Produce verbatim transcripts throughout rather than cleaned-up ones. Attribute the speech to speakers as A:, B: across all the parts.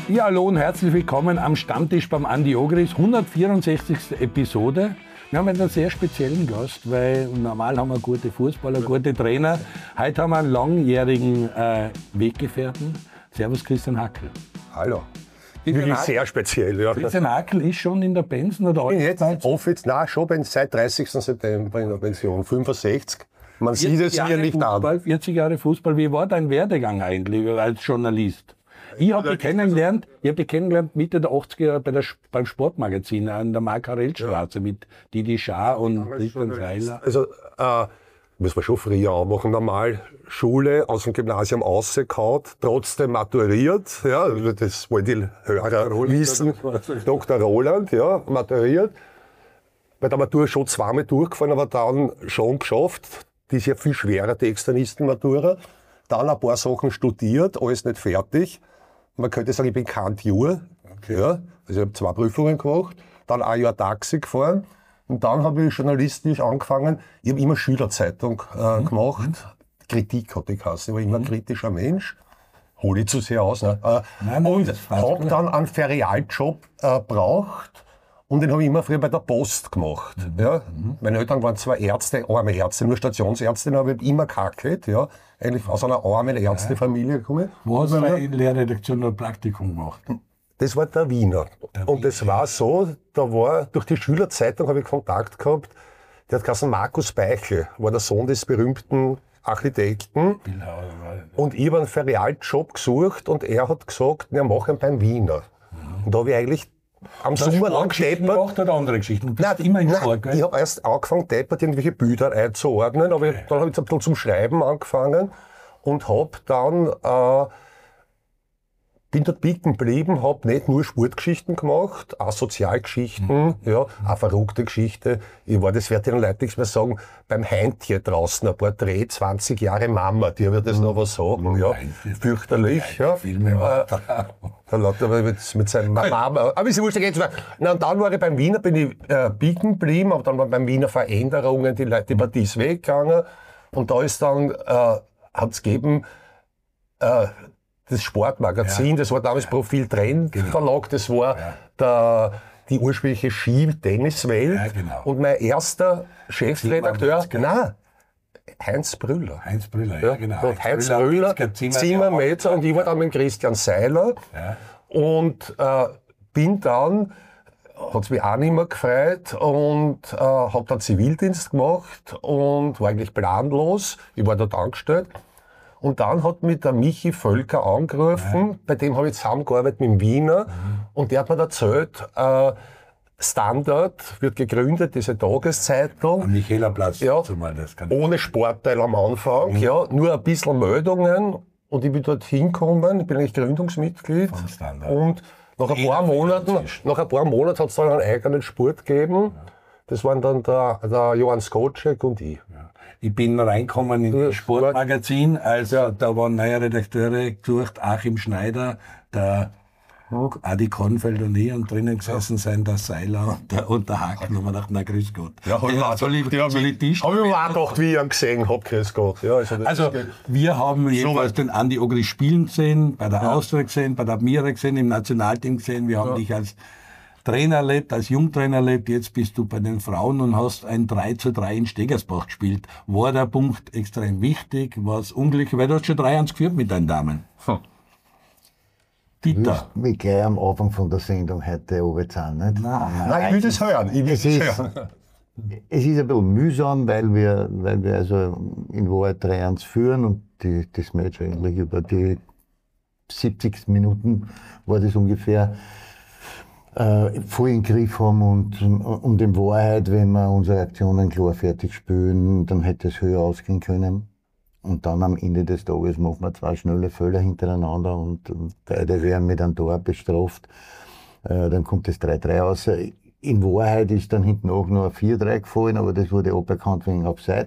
A: Ja, hallo und herzlich willkommen am Stammtisch beim Andi Ogris, hundertvierundsechzigste Episode. Wir haben einen sehr speziellen Gast, weil normal haben wir gute Fußballer, gute Trainer. Heute haben wir einen langjährigen äh, Weggefährten. Servus Christian Hackl.
B: Hallo.
A: Wirklich
B: sehr speziell, ja.
A: Christian Hackl ist schon in der Pension oder
B: Ich bin jetzt offiziell, nein, schon seit dreißigsten September in der Pension, fünfundsechzig. Man sieht es mir nicht
A: Fußball,
B: an.
A: vierzig Jahre Fußball. Wie war dein Werdegang eigentlich als Journalist? Ich habe dich kennengelernt, ich hab dich kennengelernt Mitte der achtziger Jahre bei der, beim Sportmagazin an der Markarellstraße ja. mit Didi Schaar und Christian Seiler.
B: Also, äh, muss man schon früher auch machen. Normal Schule aus dem Gymnasium rausgehauen, trotzdem maturiert. Ja, das wollen die Hörer wissen. Doktor Roland, ja, maturiert. Bei der Matur schon zweimal durchgefallen, aber dann schon geschafft. Die ist ja viel schwerer, die Externisten-Matura. Dann ein paar Sachen studiert, alles nicht fertig. Man könnte sagen, ich bin kein Jahr. Okay. Ja, also ich habe zwei Prüfungen gemacht. Dann ein Jahr Taxi gefahren. Und dann habe ich journalistisch angefangen. Ich habe immer Schülerzeitung äh, mhm. gemacht. Mhm. Kritik hatte ich geheißen. Ich war immer ein kritischer Mensch. Hole ich zu sehr aus. Ne? Äh,
A: nein, nein,
B: und habe dann einen Ferialjob äh, braucht. Und den habe ich immer früher bei der Post gemacht. Mhm. Ja. Mhm. Meine Eltern waren zwar Ärzte, arme Ärzte, nur Stationsärztin, aber ich habe immer kackelt. Ja. Eigentlich aus einer armen Ärztefamilie gekommen.
A: Wo hast du in Lehrredaktion ein Praktikum gemacht?
B: Das war der Wiener. Der und das war so, da war, durch die Schülerzeitung habe ich Kontakt gehabt, der hat geheißen Markus Beichel, war der Sohn des berühmten Architekten. Und ich habe einen Ferialjob gesucht und er hat gesagt, wir machen beim Wiener. Mhm. Und da habe ich eigentlich am Sommer lang
A: deppert. Oder andere Geschichten? Du bist
B: nein,
A: immer in
B: nein,
A: Sport, gell?
B: Ich habe erst angefangen, deppert irgendwelche Bilder einzuordnen, aber okay. Dann habe ich ein bisschen zum Schreiben angefangen und habe dann, äh, bin dort bieten geblieben, habe nicht nur Sportgeschichten gemacht, auch Sozialgeschichten, mhm. ja, auch verrückte Geschichte. Ich war, das wird den Leuten nichts mehr sagen, beim Heintje draußen, ein Porträt, zwanzig Jahre Mama, die wird das mhm. noch was sagen, ja, fürchterlich, ja.
A: Filme
B: äh, da lauter mit, mit seinem Mama, aber ist ja wurscht, da geht's weiter. Na, und dann war ich beim Wiener, bin ich äh, bieten geblieben, aber dann waren beim Wiener Veränderungen, die Leute, die Partie ist weggegangen und da ist dann, äh, hat's gegeben, äh, das Sportmagazin, ja. Das war damals Profil Trend genau. Verlag, das war ja. der, die ursprüngliche Ski-Tennis-Welt. Ja, genau. Und mein erster Chefredakteur, nein, Heinz Brüller.
A: Heinz Brüller, ja, ja genau.
B: Heinz, Heinz Brüller, Zimmermetzer, und ich war dann mit Christian Seiler. Ja. Und äh, bin dann, hat's mich auch nicht mehr gefreut, und äh, habe dann Zivildienst gemacht und war eigentlich planlos. Ich war dort angestellt. Und dann hat mich der Michi Völker angerufen, ja. Bei dem habe ich zusammengearbeitet mit dem Wiener, mhm. Und der hat mir erzählt, äh, Standard wird gegründet, diese Tageszeitung.
A: Am Michaelerplatz,
B: ja,
A: zumal das kann
B: ohne Sportteil am Anfang, mhm. Ja, nur ein bisschen Meldungen, und ich bin dort hingekommen, ich bin eigentlich Gründungsmitglied.
A: Von Standard.
B: Und nach ein paar Monaten, nach ein paar Monaten hat es dann einen eigenen Sport gegeben. Ja. Das waren dann der, der Johann Skocek und ich.
A: Ja. Ich bin reingekommen in das Sportmagazin, also da waren neue Redakteure gesucht, Achim Schneider, der Adi Kornfeld und ich, und drinnen gesessen sein der Seiler und der, und der Hackl, und man dachte, na grüß Gott.
B: Ja, hab
A: ja, soll ich,
B: ja,
A: soll ich Tisch?
B: Hab ich mir auch gedacht, wie ich ihn gesehen hab, grüß Gott. Ja,
A: also also wir haben jedenfalls so den Andi Ogris spielen gesehen, bei der ja. Austria gesehen, bei der Admira gesehen, im Nationalteam gesehen, wir haben ja. dich als Trainer erlebt, als Jungtrainer erlebt, jetzt bist du bei den Frauen und hast ein drei zu drei in Stegersbach gespielt. War der Punkt extrem wichtig? War es unglücklich? Weil du hast schon drei eins geführt mit deinen Damen. Hm.
C: Dieter. Ich will gleich am Anfang von der Sendung heute runterzahlen, nicht?
B: Nein, Nein, Nein, ich will das hören. Ich will es, ist, hören.
C: Es ist ein bisschen mühsam, weil wir, weil wir also in Wahrheit drei eins führen, und die, das Match eigentlich über die siebzig Minuten war das ungefähr Äh, voll in den Griff haben, und, und in Wahrheit, wenn wir unsere Aktionen klar fertig spielen, dann hätte es höher ausgehen können. Und dann am Ende des Tages machen wir zwei schnelle Fehler hintereinander, und, und beide werden mit einem Tor bestraft. Äh, dann kommt das drei drei raus. In Wahrheit ist dann hinten auch noch ein vier drei gefallen, aber das wurde aberkannt wegen Offside.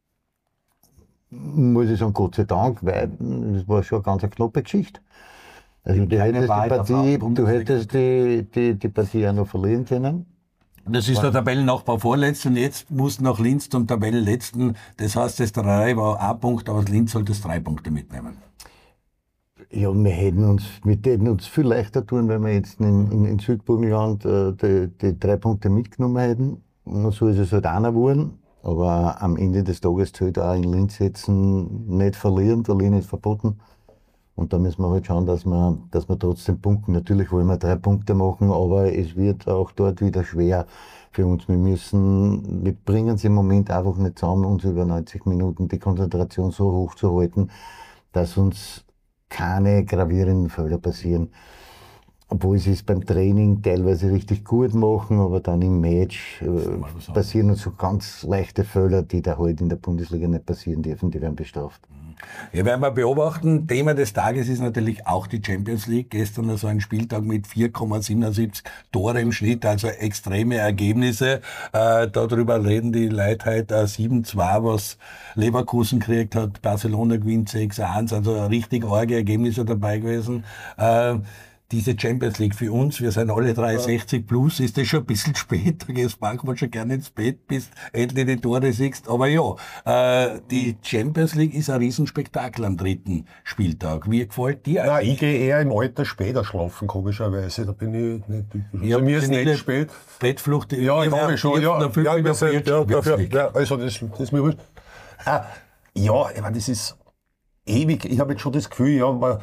C: Muss ich sagen, Gott sei Dank, weil das war schon eine ganz knappe Geschichte. Also du hättest, die Partie, du hättest die, die, die Partie auch noch verlieren können.
A: Das ist der Tabellennachbar vorletzte, und jetzt muss nach Linz zum Tabellenletzten. Das heißt, das drei war ein Punkt, aber Linz sollte es drei Punkte mitnehmen.
C: Ja, wir hätten uns, wir hätten uns viel leichter tun, wenn wir jetzt in, in, in Südburgenland äh, die, die drei Punkte mitgenommen hätten. Und so ist es halt einer geworden. Aber am Ende des Tages zählt auch in Linz jetzt nicht verlieren, verlieren ist verboten. Und da müssen wir halt schauen, dass wir, dass wir trotzdem punkten. Natürlich wollen wir drei Punkte machen, aber es wird auch dort wieder schwer für uns. Wir müssen, wir bringen es im Moment einfach nicht zusammen, uns über neunzig Minuten die Konzentration so hoch zu halten, dass uns keine gravierenden Fehler passieren. Obwohl sie es beim Training teilweise richtig gut machen, aber dann im Match äh, passieren uns so ganz leichte Fehler, die da halt in der Bundesliga nicht passieren dürfen, die werden bestraft.
A: Ja, werden wir beobachten. Thema des Tages ist natürlich auch die Champions League. Gestern also ein Spieltag mit vier Komma siebenundsiebzig Tore im Schnitt, also extreme Ergebnisse. Äh, darüber reden die Leute halt äh, sieben zwei, was Leverkusen gekriegt hat. Barcelona gewinnt sechs eins, also richtig arge Ergebnisse dabei gewesen. Äh, Diese Champions League für uns, wir sind alle dreiundsechzig plus, ist das schon ein bisschen spät, da gehst manchmal schon gerne ins Bett, bis endlich die Tore siehst, aber ja, äh, die Champions League ist ein Riesenspektakel am dritten Spieltag. Wie gefällt dir
B: Nein,
A: eigentlich?
B: ich gehe eher im Alter später schlafen, komischerweise, da bin ich nicht typisch.
A: Ja,
B: Also mir ist
A: nicht
B: nicht spät.
A: Bettflucht,
B: Ja, ich habe schon, ja, ja, ja, ich weiß nicht, ja, dafür,
A: ja,
B: ja, also das, das ist mir wurscht. Ah, ja, ich meine, das ist ewig, ich habe jetzt schon das Gefühl, ja, man,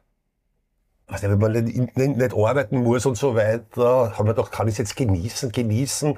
B: also wenn man nicht, nicht, nicht arbeiten muss und so weiter, haben wir doch, kann ich es jetzt genießen, genießen,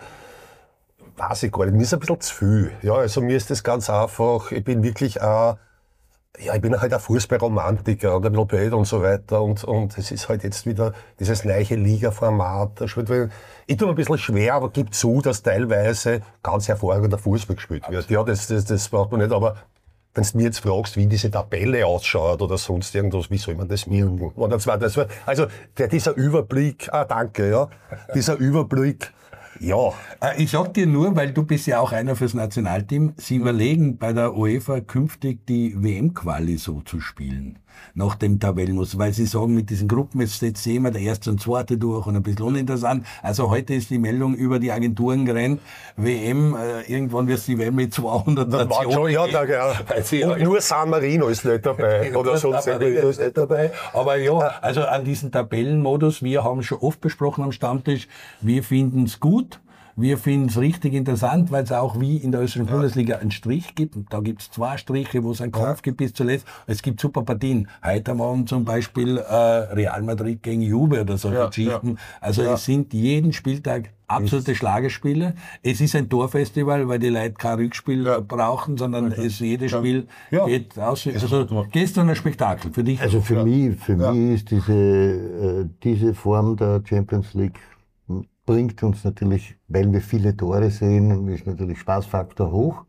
B: weiß ich gar nicht, mir ist ein bisschen zu viel. Ja, also mir ist das ganz einfach, ich bin wirklich ein, ja, ich bin halt ein Fußballromantiker und ein bisschen blöd und so weiter und, und es ist halt jetzt wieder dieses neue Liga-Format. Ich tue mir ein bisschen schwer, aber gebe zu, dass teilweise ganz hervorragender Fußball gespielt wird. Ja, das, das, das braucht man nicht, aber wenn du mir jetzt fragst, wie diese Tabelle ausschaut oder sonst irgendwas, wie soll man das merken? Oder zwar, das war, also der, dieser Überblick, ah danke, ja, dieser Überblick, ja.
A: Ich sag dir nur, weil du bist ja auch einer fürs Nationalteam, sie überlegen bei der UEFA künftig die W M-Quali so zu spielen, nach dem Tabellenmuster, weil sie sagen, mit diesen Gruppen jetzt setzt sich immer der erste und zweite durch und ein bisschen uninteressant. Also heute ist die Meldung über die Agenturen gerannt, W M, äh, irgendwann wird es die W M mit zweihundert
B: Das war schon, ja, da, ja. Und nur San Marino ist nicht dabei, oder sonst irgendwie ist nicht dabei.
A: Aber ja, also an diesen Tabellenmodus, wir haben schon oft besprochen am Stammtisch, wir finden es gut. Wir finden es richtig interessant, weil es auch wie in der österreichischen ja. Bundesliga einen Strich gibt. Und da gibt es zwei Striche, wo es einen Kampf ja. gibt bis zuletzt. Es gibt super Partien. Heute am Abend zum Beispiel äh, Real Madrid gegen Juve oder solche ja. Geschichten. Ja. Also ja. es sind jeden Spieltag absolute Schlagerspiele. Es ist ein Torfestival, weil die Leute kein Rückspiel ja. brauchen, sondern okay. es jedes Spiel ja. geht aus. Also gestern ein Spektakel für dich.
C: Also für ja. mich, für ja. mich ist diese, äh, diese Form der Champions League bringt uns natürlich, weil wir viele Tore sehen, ist natürlich Spaßfaktor hoch,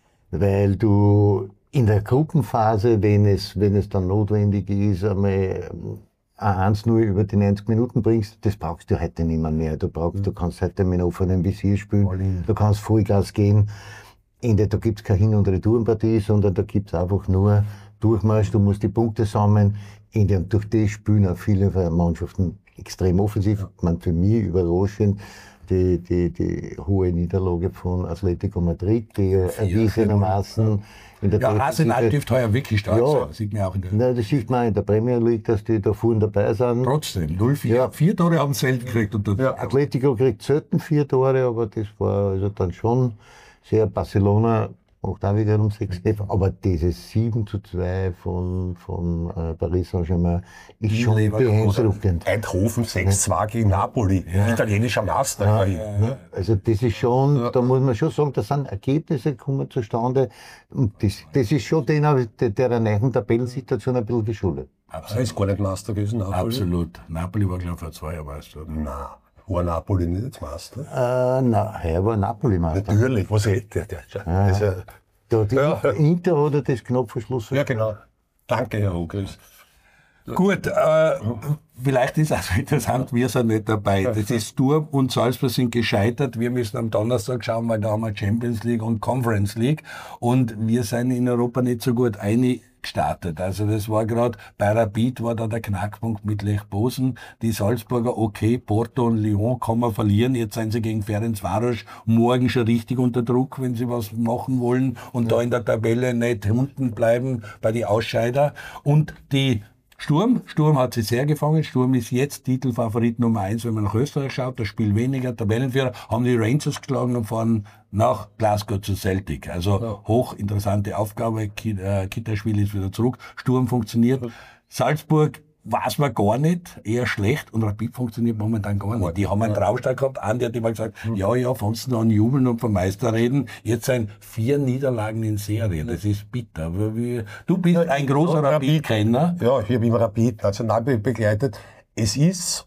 C: weil du in der Gruppenphase, wenn es, wenn es dann notwendig ist, einmal ein eins null über die neunzig Minuten bringst, das brauchst du heute nicht mehr. mehr. Du brauchst, mhm. du kannst heute mit offenem Visier spielen, du kannst Vollgas gehen. In der, da gibt es keine Hin- und Retourenpartie, sondern da gibt es einfach nur Durchmarsch, du musst die Punkte sammeln. In der, durch das spielen auch viele Mannschaften extrem offensiv. Ja. Man, für mich überraschend die, die, die hohe Niederlage von Atletico Madrid, die erwiesenermaßen in der
A: Ja, Arsenal dürfte heuer wirklich stark
C: ja,
A: sein. Sieht man auch in der
C: nein, das sieht man in der Premier League, dass die da vorne dabei sind.
A: Trotzdem, null vier. Ja. Vier Tore haben sie selten gekriegt. Und
C: ja, Atletico kriegt selten vier Tore, aber das war also dann schon sehr Barcelona. Macht auch wiederum sechs F, aber dieses sieben zu zwei von, von äh, Paris Saint-Germain ist schon beeindruckend.
B: Eindhoven sechs zwei gegen Napoli, ja. italienischer Meister.
C: Ja, ja. Also das ist schon, ja. da muss man schon sagen, da sind Ergebnisse kommen zustande und das, das ist schon der, der neuen Tabellensituation ein bisschen geschuldet.
B: Er ist gar nicht Meister gewesen, Napoli.
A: Absolut. Napoli war, glaube ich, vor zwei Jahren Meister.
B: Nein. War Napoli nicht jetzt Meister?
C: Äh, nein, er war Napoli Meister.
B: Natürlich, was hätte der? der
C: ja.
B: ist ja,
C: da, die ja. Inter hat er das knapp verschlossen.
B: Ja, genau. Danke, Herr Ogris.
A: Gut, äh, vielleicht ist es auch interessant, wir sind nicht dabei. Das ist Sturm und Salzburg sind gescheitert. Wir müssen am Donnerstag schauen, weil da haben wir Champions League und Conference League. Und wir sind in Europa nicht so gut eingestartet. Also das war gerade, bei Rapid war da der Knackpunkt mit Lech Posen. Die Salzburger, okay, Porto und Lyon kann man verlieren. Jetzt sind sie gegen Ferencváros morgen schon richtig unter Druck, wenn sie was machen wollen. Und ja. da in der Tabelle nicht unten bleiben bei den Ausscheider. Und die Sturm, Sturm hat sich sehr gefangen. Sturm ist jetzt Titelfavorit Nummer eins, wenn man nach Österreich schaut. Das Spiel weniger, Tabellenführer, haben die Rangers geschlagen und fahren nach Glasgow zu Celtic. Also ja. hochinteressante Aufgabe. Kitterschwili ist wieder zurück. Sturm funktioniert. Salzburg weiß man gar nicht, eher schlecht, und Rapid funktioniert momentan gar nicht. Die haben einen Traustall gehabt, Andi hat immer gesagt, ja, ja, von uns an jubeln und vom Meister reden, jetzt sind vier Niederlagen in Serie, das ist bitter. Du bist ein großer ja, Rapid-Kenner.
B: Ja, ich habe immer Rapid national begleitet. Es ist,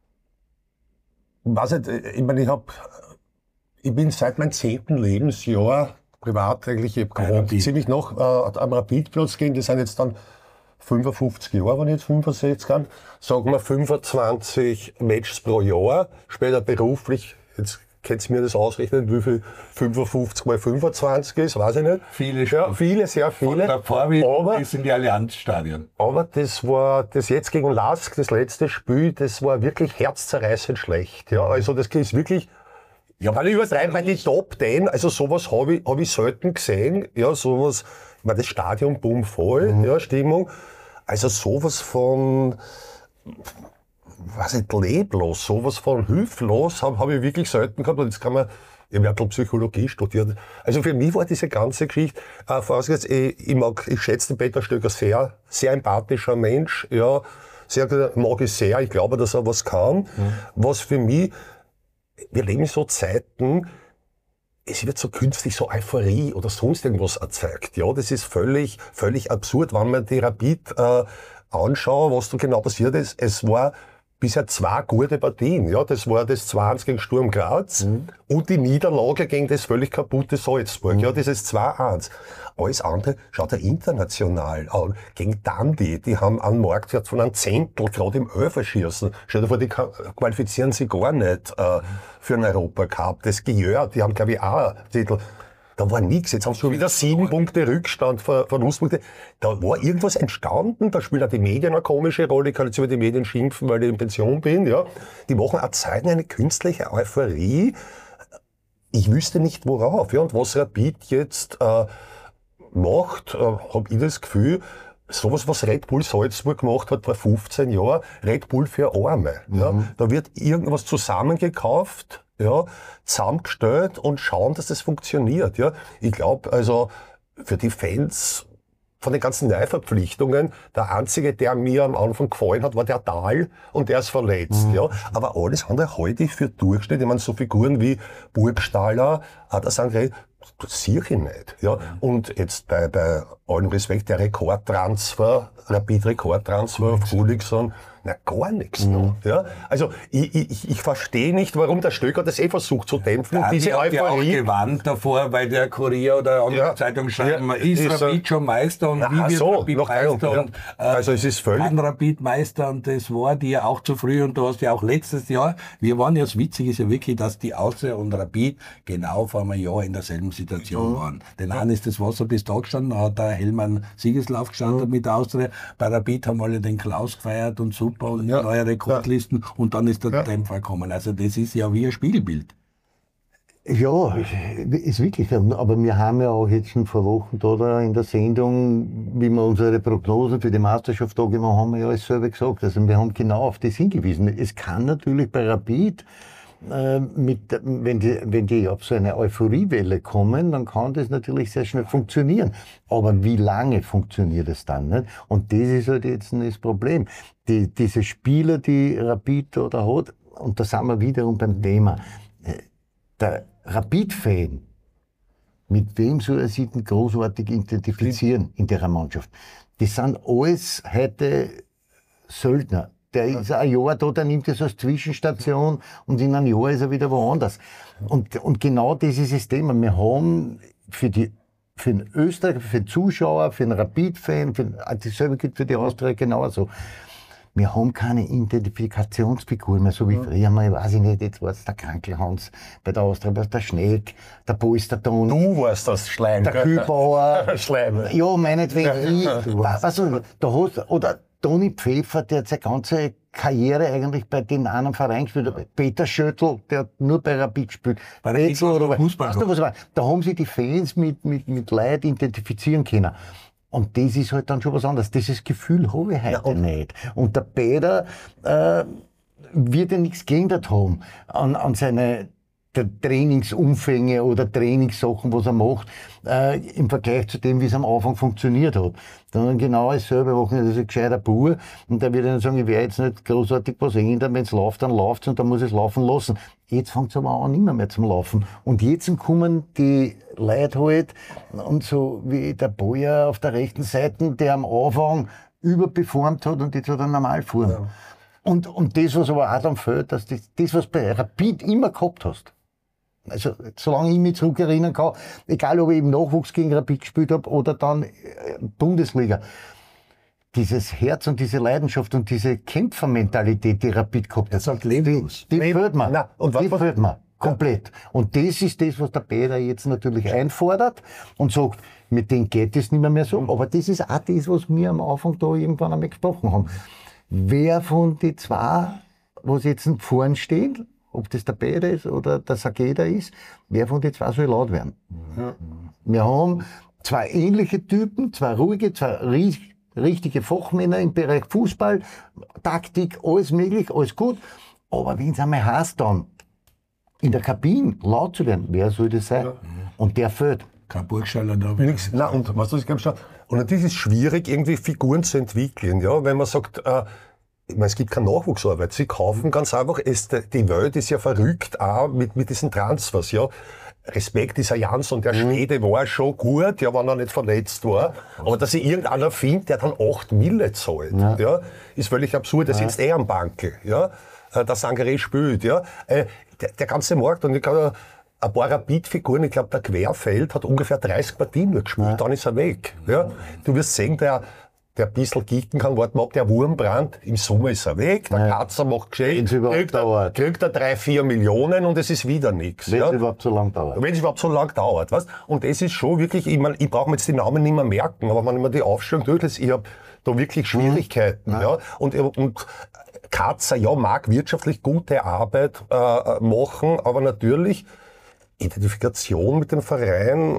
B: ich weiß nicht, ich meine, ich hab, ich bin seit meinem zehnten Lebensjahr privat eigentlich, ich habe ziemlich noch äh, am Rapidplatz gehen, das sind jetzt dann fünfundfünfzig Jahre, wenn ich jetzt fünfundsechzig kann, sagen wir fünfundzwanzig Matches pro Jahr, später beruflich, jetzt könnt ihr mir das ausrechnen, wie viel fünfundfünfzig mal fünfundzwanzig ist, weiß ich nicht.
A: Viele,
B: ja, viele, sehr viele.
A: Aber ist in die Allianzstadien.
B: Aber das war, das jetzt gegen Lask, das letzte Spiel, das war wirklich herzzerreißend schlecht. Ja, also das ist wirklich, ja, weil ich übertreibe, weil die Top Ten, also sowas habe ich, hab ich selten gesehen, ja, sowas, ich meine, das Stadion bumm voll, mhm. ja, Stimmung. Also sowas von, was nicht, leblos, sowas von hilflos habe hab ich wirklich selten gehabt. Und jetzt kann man, ich habe ja ein bisschen Psychologie studiert. Also für mich war diese ganze Geschichte, äh, vorausgesetzt, ich, ich mag, ich schätze den Peter Stöger sehr, sehr empathischer Mensch, ja, sehr, mag ich sehr, ich glaube, dass er was kann. Mhm. Was für mich, wir leben in so Zeiten, es wird so künstlich so Euphorie oder sonst irgendwas erzeugt. Ja, das ist völlig, völlig absurd, wenn man die Rapid äh, anschaut, was da genau passiert ist. Es war bisher zwei gute Partien. Ja, das war das zwei eins gegen Sturm Graz mhm. und die Niederlage gegen das völlig kaputte Salzburg. Mhm. Ja, das ist zwei eins. Alles andere schaut er international an. Gegen Dundee, die haben einen Marktwert von einem Zehntel, gerade im Elferschießen. Stell dir vor, die qualifizieren sich gar nicht äh, für einen Europacup. Das gehört, die haben, glaube ich, auch einen Titel. Da war nichts. Jetzt haben sie schon wieder sieben Punkte Rückstand von, von Verlustpunkte. Da war irgendwas entstanden. Da spielen auch die Medien eine komische Rolle. Ich kann jetzt über die Medien schimpfen, weil ich in Pension bin. Ja, die machen auch Zeiten eine künstliche Euphorie. Ich wüsste nicht, worauf. Ja, und was Rapid jetzt äh, macht, äh, habe ich das Gefühl, sowas, was Red Bull Salzburg gemacht hat vor fünfzehn Jahren, Red Bull für Arme. Mhm. Ja, da wird irgendwas zusammengekauft, ja, zusammengestellt und schauen, dass das funktioniert. Ja, ich glaube, also für die Fans von den ganzen Neuverpflichtungen, der einzige, der mir am Anfang gefallen hat, war der Dahl, und der ist verletzt. Mhm. Ja, aber alles andere halte ich für Durchschnitt. Ich meine, so Figuren wie Burgstaller, das sind, das sehe ich nicht. Ja. Und jetzt bei, bei allem Respekt, der Rekordtransfer, Rapid-Rekordtransfer auf Gullikson, na, gar nichts mhm. noch. Ja. Also, ich, ich, ich verstehe nicht, warum der Stöcker das eh versucht zu dämpfen.
A: Ja,
B: diese
A: die hat ja auch gewarnt davor, weil der Kurier oder andere ja. Zeitung schreiben, ja, ist, ist Rapid schon Meister und na, wie wird so, Rapid Meister?
B: Ja.
A: Und, äh,
B: also, es ist völlig.
A: Kann Rapid Meister, und das war die ja auch zu früh, und du hast ja auch letztes Jahr, wir waren ja, das Witzige ist ja wirklich, dass die Austria und Rapid genau vor einem Jahr in derselben Situation mhm. waren. Den ja. einen ist das Wasser bis da gestanden, da hat der Hellmann Siegeslauf gestanden mhm. mit der Austria. Bei Rapid haben alle den Klaus gefeiert und super und ja. neue Rekordlisten ja. und dann ist der ja. Dämpfer gekommen. Also das ist ja wie ein Spiegelbild.
C: Ja, ist wirklich. Aber wir haben ja auch jetzt schon vor Wochen da in der Sendung, wie wir unsere Prognosen für die Meisterschaft da gemacht haben, haben wir ja alles selber gesagt. Also wir haben genau auf das hingewiesen. Es kann natürlich bei Rapid, äh, mit, wenn die, wenn die auf so eine Euphoriewelle kommen, dann kann das natürlich sehr schnell funktionieren. Aber wie lange funktioniert es dann nicht? Und das ist halt jetzt das Problem. Die, diese Spieler, die Rapid da hat, und da sind wir wiederum beim Thema, der Rapid-Fan, mit wem soll er sich denn großartig identifizieren in der Mannschaft? Das sind alles heute Söldner. Der ist ein Jahr da, der nimmt das als Zwischenstation, und in einem Jahr ist er wieder woanders. Und, und genau das ist das Thema. Wir haben für die, für den Österreicher, für den Zuschauer, für den Rapid-Fan, für, dasselbe gilt für die Austria genauso. Wir haben keine Identifikationsfigur mehr, so wie ja. früher mal, ich weiß nicht, jetzt war es der Krankelhans, bei der Austria war es der Schneck, der Polsterton.
B: Du warst das Schleim.
C: Der Kühlbauer. Schleim. Ja, meinetwegen, ich, weißt du, da hast, oder Toni Pfeffer, der hat seine ganze Karriere eigentlich bei den anderen Vereinen gespielt hat. Peter Schöttl, der hat nur bei Rapid gespielt. Bei Rätsel oder Fußball. Weißt du, was war? Da haben sich die Fans mit, mit, mit Leuten identifizieren können. Und das ist halt dann schon was anderes. Dieses Gefühl habe ich heute ja, nicht. Und der Peter äh, wird ja nichts geändert haben an, an seine der Trainingsumfänge oder Trainingssachen, was er macht, äh, im Vergleich zu dem, wie es am Anfang funktioniert hat. Dann genau dasselbe machen, das ist ein gescheiter Bauer, und der wird dann sagen, ich werde jetzt nicht großartig was ändern, wenn es läuft, dann läuft's und dann muss ich es laufen lassen. Jetzt fängt es aber an, immer mehr zum Laufen. Und jetzt kommen die Leute halt, und so wie der Boyer auf der rechten Seite, der am Anfang überperformt hat und jetzt hat er normal fahren. Ja. Und, und das, was aber auch dann fehlt, dass das, das, was bei Rapid immer gehabt hast, also solange ich mich zurückerinnern kann, egal ob ich im Nachwuchs gegen Rapid gespielt habe oder dann Bundesliga, dieses Herz und diese Leidenschaft und diese Kämpfermentalität, die Rapid gehabt hat, die, die fehlt mir. Nein, und die fehlt mir komplett. Und das ist das, was der Peter jetzt natürlich einfordert und sagt, mit denen geht es nicht mehr, mehr so. Aber das ist auch das, was wir am Anfang da irgendwann einmal gesprochen haben. Wer von den zwei, was jetzt vorne stehen, ob das der Peter ist oder der Sageda ist, wer von den zwei soll laut werden? Ja. Wir haben zwei ähnliche Typen, zwei ruhige, zwei richtige Fachmänner im Bereich Fußball, Taktik, alles möglich, alles gut. Aber wenn es einmal heißt dann, in der Kabine laut zu werden, wer soll das sein? Ja. Und der fehlt.
A: Kein Burgstaller da.
B: Nix. Nein, und was ich glaube, und das ist schwierig, irgendwie Figuren zu entwickeln, ja, wenn man sagt, äh, ich meine, es gibt keine Nachwuchsarbeit. Sie kaufen ganz einfach, es, die Welt ist ja verrückt auch mit, mit diesen Transfers, ja. Respekt, dieser Jansson, der Schwede war schon gut, ja, wenn er nicht verletzt war. Aber dass ich irgendeiner findet, der dann acht Mille zahlt, ja, ja, ist völlig absurd. Der sitzt eh am Bankel, ja. Der Sangaré spielt, ja. Der, der ganze Markt, und ich glaube, ein paar Rapid-Figuren, ich glaube, der Querfeld hat ungefähr dreißig Partien nur gespielt, ja, dann ist er weg, ja. Du wirst sehen, der, der ein bisschen kicken kann, warten wir ab, der Wurmbrand, im Sommer ist er weg, der ja. Katzer macht gescheit, kriegt er, kriegt er drei, vier Millionen und es ist wieder nichts.
C: Wenn es
B: ja.
C: überhaupt so lang dauert.
B: Wenn es überhaupt so lang dauert, weißt? Und das ist schon wirklich, ich meine, ich brauche mir jetzt die Namen nicht mehr merken, aber wenn ich mir die Aufstellung durchlese, ich habe da wirklich Schwierigkeiten, mhm. ja. Und, und Katzer, ja, mag wirtschaftlich gute Arbeit äh, machen, aber natürlich Identifikation mit dem Verein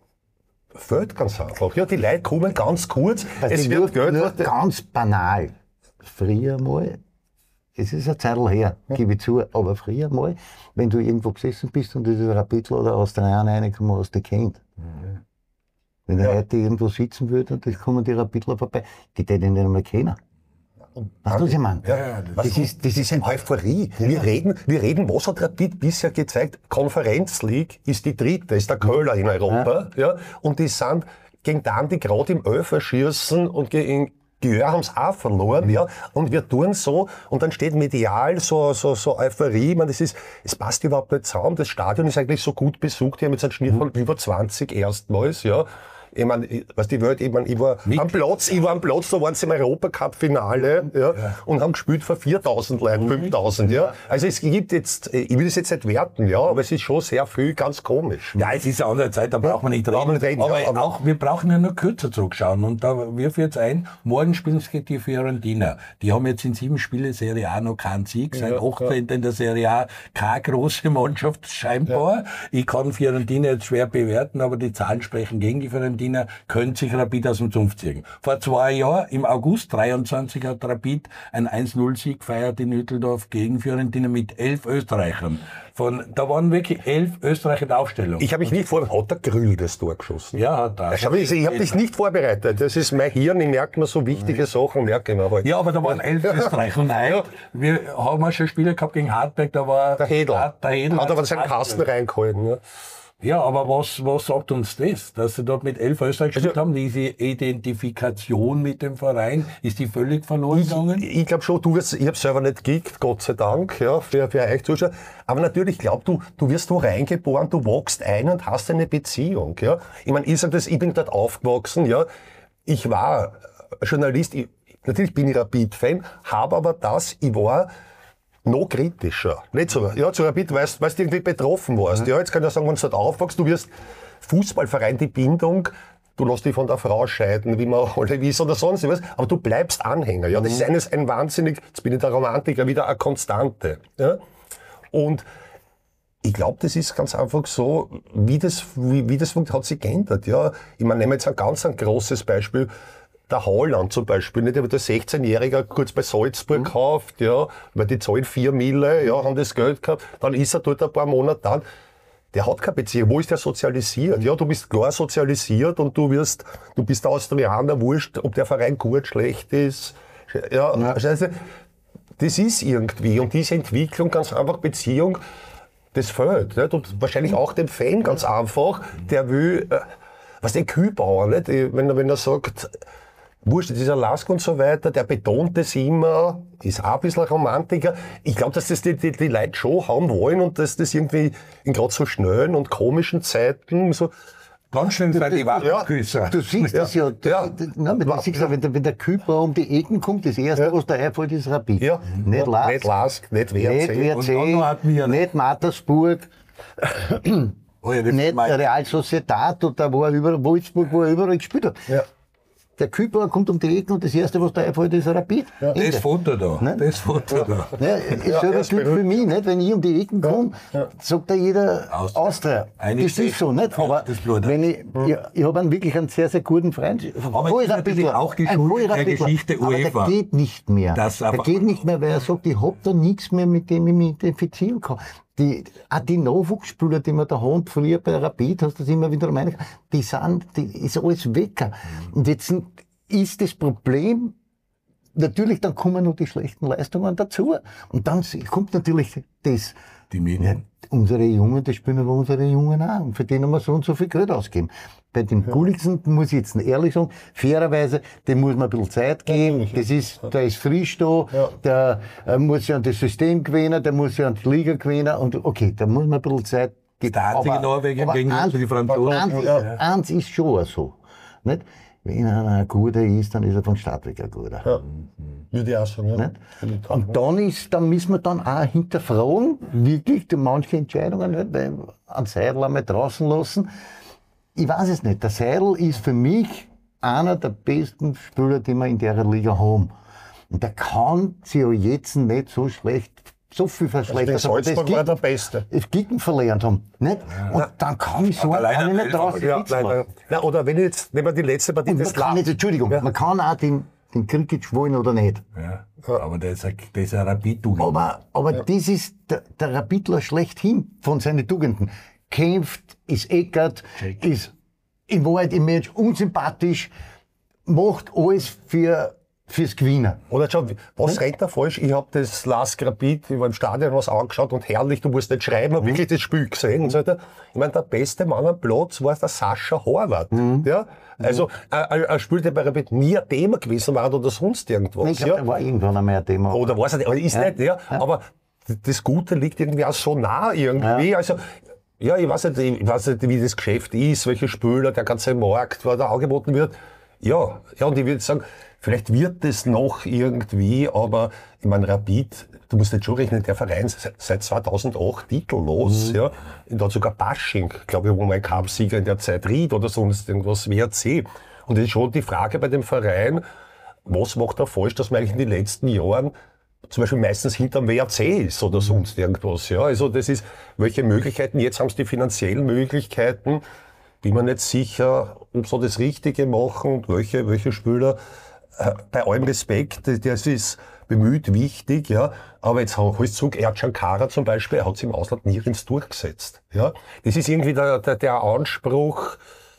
B: fehlt ganz einfach. Ja, die Leute kommen ganz kurz,
C: das es wird Geld... Nur ganz banal. Früher mal, es ist eine Zeit her, ja. gebe ich zu, aber früher mal, wenn du irgendwo gesessen bist und das ist ein Rapidler oder Australier reingekommen, hast du kennt. Mhm. Wenn er ja. heute irgendwo sitzen würde und es kommen die Rapidler vorbei, die den nicht einmal kennen. Weißt du, was ich meine?
B: Ja, ja, das, das, ist, das ist eine Euphorie. Ja. Wir reden, wir reden, was hat Rapid bisher gezeigt? Conference League ist die dritte, ist der Köhler in Europa, ja. ja. Und die sind gegen dann, die gerade im Elferschießen und gegen Gehör haben es auch verloren, ja. Und wir tun so, und dann steht medial so, so, so Euphorie. Ich meine, das ist, es passt überhaupt nicht zusammen. Das Stadion ist eigentlich so gut besucht. Wir haben jetzt einen Schnitt von über zwanzig erstmals, ja. Ich meine, was die Welt, ich meine, ich war Mit? am Platz, ich war am Platz, da waren sie im Europacup-Finale, ja, ja, und haben gespielt vor viertausend Leuten, fünftausend, ja. Also es gibt jetzt, ich will das jetzt nicht werten, ja, aber es ist schon sehr viel ganz komisch.
A: Ja, es ist eine andere Zeit, da braucht man nicht reden. Nicht reden aber, ja, aber auch, wir brauchen ja nur kürzer zurückschauen, und da wirf ich jetzt ein, morgen spielen sie die Fiorentina. Die haben jetzt in sieben Spiele Serie A noch keinen Sieg, seit ja, achtzehnten ja. in der Serie A, keine große Mannschaft scheinbar. Ja. Ich kann Fiorentina jetzt schwer bewerten, aber die Zahlen sprechen gegen die Fiorentina. Könnte sich Rapid aus dem Sumpf ziehen. Vor zwei Jahren, im August dreiundzwanzig, hat Rapid einen eins null Sieg gefeiert in Nütteldorf gegen Fiorentina mit elf Österreichern. Von, da waren wirklich elf Österreicher in der Aufstellung.
B: Ich habe mich nicht vorbereitet. Hat der Grüll das Tor geschossen?
A: Ja, hat er.
B: Ich habe hab dich nicht vorbereitet. Das ist mein Hirn. Ich merke mir so wichtige Nein. Sachen. Merke ich mir halt.
A: Ja, aber da waren elf Österreicher. Nein, ja. Wir haben auch schon Spiele gehabt gegen Hartberg. Da war
B: der Hedl.
A: Der Hedl
B: hat aber seinen Kasten reingehalten. Ja.
A: Ja, aber was, was sagt uns das? Dass sie dort mit elf Österreich gespielt also, haben, diese Identifikation mit dem Verein, ist die völlig verloren gegangen?
B: Ich, ich glaube schon, du wirst, ich habe selber nicht gekickt, Gott sei Dank, ja, für, für euch Zuschauer. Aber natürlich, glaub du, du wirst wo reingeboren, du wachst ein und hast eine Beziehung, ja. Ich meine, ich sag das, ich bin dort aufgewachsen, ja. Ich war Journalist, ich, natürlich bin ich Rapid-Fan, habe aber das, ich war noch kritischer. Nicht so, ja, zu Rapid, weil du irgendwie betroffen warst. Ja, jetzt kann ich sagen, wenn du dort aufwachst, du wirst Fußballverein, die Bindung, du lässt dich von der Frau scheiden, wie man alle wissen oder sonst was, aber du bleibst Anhänger. Ja, das ist eines, ein wahnsinnig, jetzt bin ich der Romantiker, wieder eine Konstante. Ja. Und ich glaube, das ist ganz einfach so, wie das, wie, wie das hat sich geändert. Ja. Ich meine, nehmen wir jetzt ein ganz ein großes Beispiel. Der Haaland zum Beispiel, nicht? Der wird der sechzehnjähriger kurz bei Salzburg mhm. gekauft, ja, weil die zahlen vier Mille, ja, haben das Geld gehabt, dann ist er dort ein paar Monate dann. Der hat keine Beziehung. Wo ist der sozialisiert? Ja, du bist klar sozialisiert und du wirst, du bist der Austrianer, wurscht, ob der Verein gut, schlecht ist. Ja, ja. Also, das ist irgendwie. Und diese Entwicklung, ganz einfach Beziehung, das fehlt. Nicht? Und wahrscheinlich auch dem Fan ganz einfach, der will, äh, was der Kühlbauer, nicht? Wenn, er, wenn er sagt, wurscht, dieser Lask und so weiter, der betont das immer, ist auch ein bisschen Romantiker. Ich glaube, dass das die, die, die Leute schon haben wollen und dass das irgendwie in gerade so schnellen und komischen Zeiten so.
A: Ganz schön seid ihr Wachküsser.
C: Du siehst
B: ja.
C: das ja. Du,
B: ja.
C: Nein, du siehst ja, wenn der, wenn der Kühlbauer um die Ecken kommt, das erste,
B: ja.
C: was da einfällt, ist Rapid.
B: Ja.
C: Nicht Lask,
B: nicht, Lask, nicht W R C,
C: nicht, W R C, nicht Mattersburg. Oh ja, nicht Real Sociedad oder wo er überall, Wolfsburg, wo er überall gespielt hat. Ja. Der Kühlbauer kommt um die Ecke und das erste, was da einfällt, ist Rapid.
A: Ja. Das Foto da. Ne? Das Foto ja. da.
C: Ja, ist ja, selber gilt für mich, nicht? Wenn ich um die Ecken komme, ja. ja. sagt da jeder Austria. Austria. Das ist so, nicht? Aber wenn ich, ich, ich habe einen wirklich einen sehr, sehr guten Freund.
A: Aber wo ist natürlich auch geschuldet der Geschichte UEFA.
C: Aber der geht nicht mehr.
A: Das
C: der geht nicht mehr, weil er sagt, ich habe da nichts mehr, mit dem ich mich identifizieren kann. Die, auch die Nachwuchsspieler, die wir da haben, früher bei Rapid, hast du das immer wieder meine, die sind, die ist alles weg. Und jetzt ist das Problem, natürlich, dann kommen noch die schlechten Leistungen dazu. Und dann kommt natürlich das.
A: Die Medien.
C: Ja, unsere Jungen, das spielen aber unsere Jungen auch. Und für denen wir so und so viel Geld ausgeben. Bei dem ja. Gulliksen muss ich jetzt ehrlich sagen, fairerweise, dem muss man ein bisschen Zeit geben. Das ist, der ist frisch da, ja. der äh, muss ja an das System gewinnen, der muss ja an die Liga gewinnen. Und okay, da muss man ein bisschen Zeit geben.
A: Der einzige Norweger gegen eins, die Franzosen.
C: Eins, ja. eins ist schon so. Nicht? Wenn einer ein guter ist, dann ist er von Start weg ein guter. Ja.
B: Würde ich auch sagen, ja.
C: Und dann ist, dann müssen wir dann auch hinterfragen, wirklich, manche Entscheidungen nicht, weil einen Seidel einmal draußen lassen. Ich weiß es nicht. Der Seidel ist für mich einer der besten Spieler, die wir in der Liga haben. Und der kann sich ja jetzt nicht so schlecht, so viel verschlechtern.
B: Also Salzburg war der Beste.
C: Das Kicken verlernt haben. Nicht?
B: Ja.
C: Und dann kann ich so einen nicht draußen
B: ja, nein, nein. Oder wenn ich jetzt, nehmen wir die letzte Partie
C: des Landes. Entschuldigung, ja. man kann auch den, den Krikic wollen oder nicht.
A: Ja. Ja. Aber das ist ein, das ist ein Rapid-Tugend.
C: Aber, aber ja. das ist der, der Rapidler schlechthin von seinen Tugenden. Kämpft, ist eckert, Check. ist in Wahrheit im Match unsympathisch, macht alles für fürs Gewinnen.
B: Oder schau, was rennt da falsch? Ich habe das Lask Rapid, ich war im Stadion was angeschaut und herrlich, du musst nicht schreiben, habe wirklich das Spiel gesehen. Und so weiter. Ich meine, der beste Mann am Platz war der Sascha Horvath. Mhm. Ja? Also, er, er spielte bei Rapid nie ein Thema gewesen war oder sonst irgendwas.
C: Ich glaube,
B: ja?
C: er war irgendwann einmal ein Thema.
B: Oder weiß er nicht, aber ist ja. nicht, ja. ja. Aber das Gute liegt irgendwie auch so nah irgendwie. Ja. Also, ja, ich weiß nicht, ich weiß nicht, wie das Geschäft ist, welche Spieler, der ganze Markt, was da angeboten wird. Ja, ja, und ich würde sagen, vielleicht wird es noch irgendwie, aber ich meine, Rapid, du musst jetzt schon rechnen, der Verein seit zweitausendacht titellos, mhm. ja. Und da hat sogar Basching, glaube ich, wo mein Cup-Sieger in der Zeit Ried oder sonst irgendwas, W R C. Und das ist schon die Frage bei dem Verein, was macht er falsch, dass man eigentlich in den letzten Jahren zum Beispiel meistens hinterm W R C ist oder sonst irgendwas, ja. Also das ist, welche Möglichkeiten, jetzt haben sie die finanziellen Möglichkeiten, bin mir nicht sicher, ob sie das Richtige machen und welche, welche Spieler. Bei allem Respekt, das ist bemüht, wichtig, ja. Aber jetzt holst du zurück, Ercan Kara zum Beispiel, er hat sich im Ausland nirgends durchgesetzt, ja. Das ist irgendwie der, der, der Anspruch,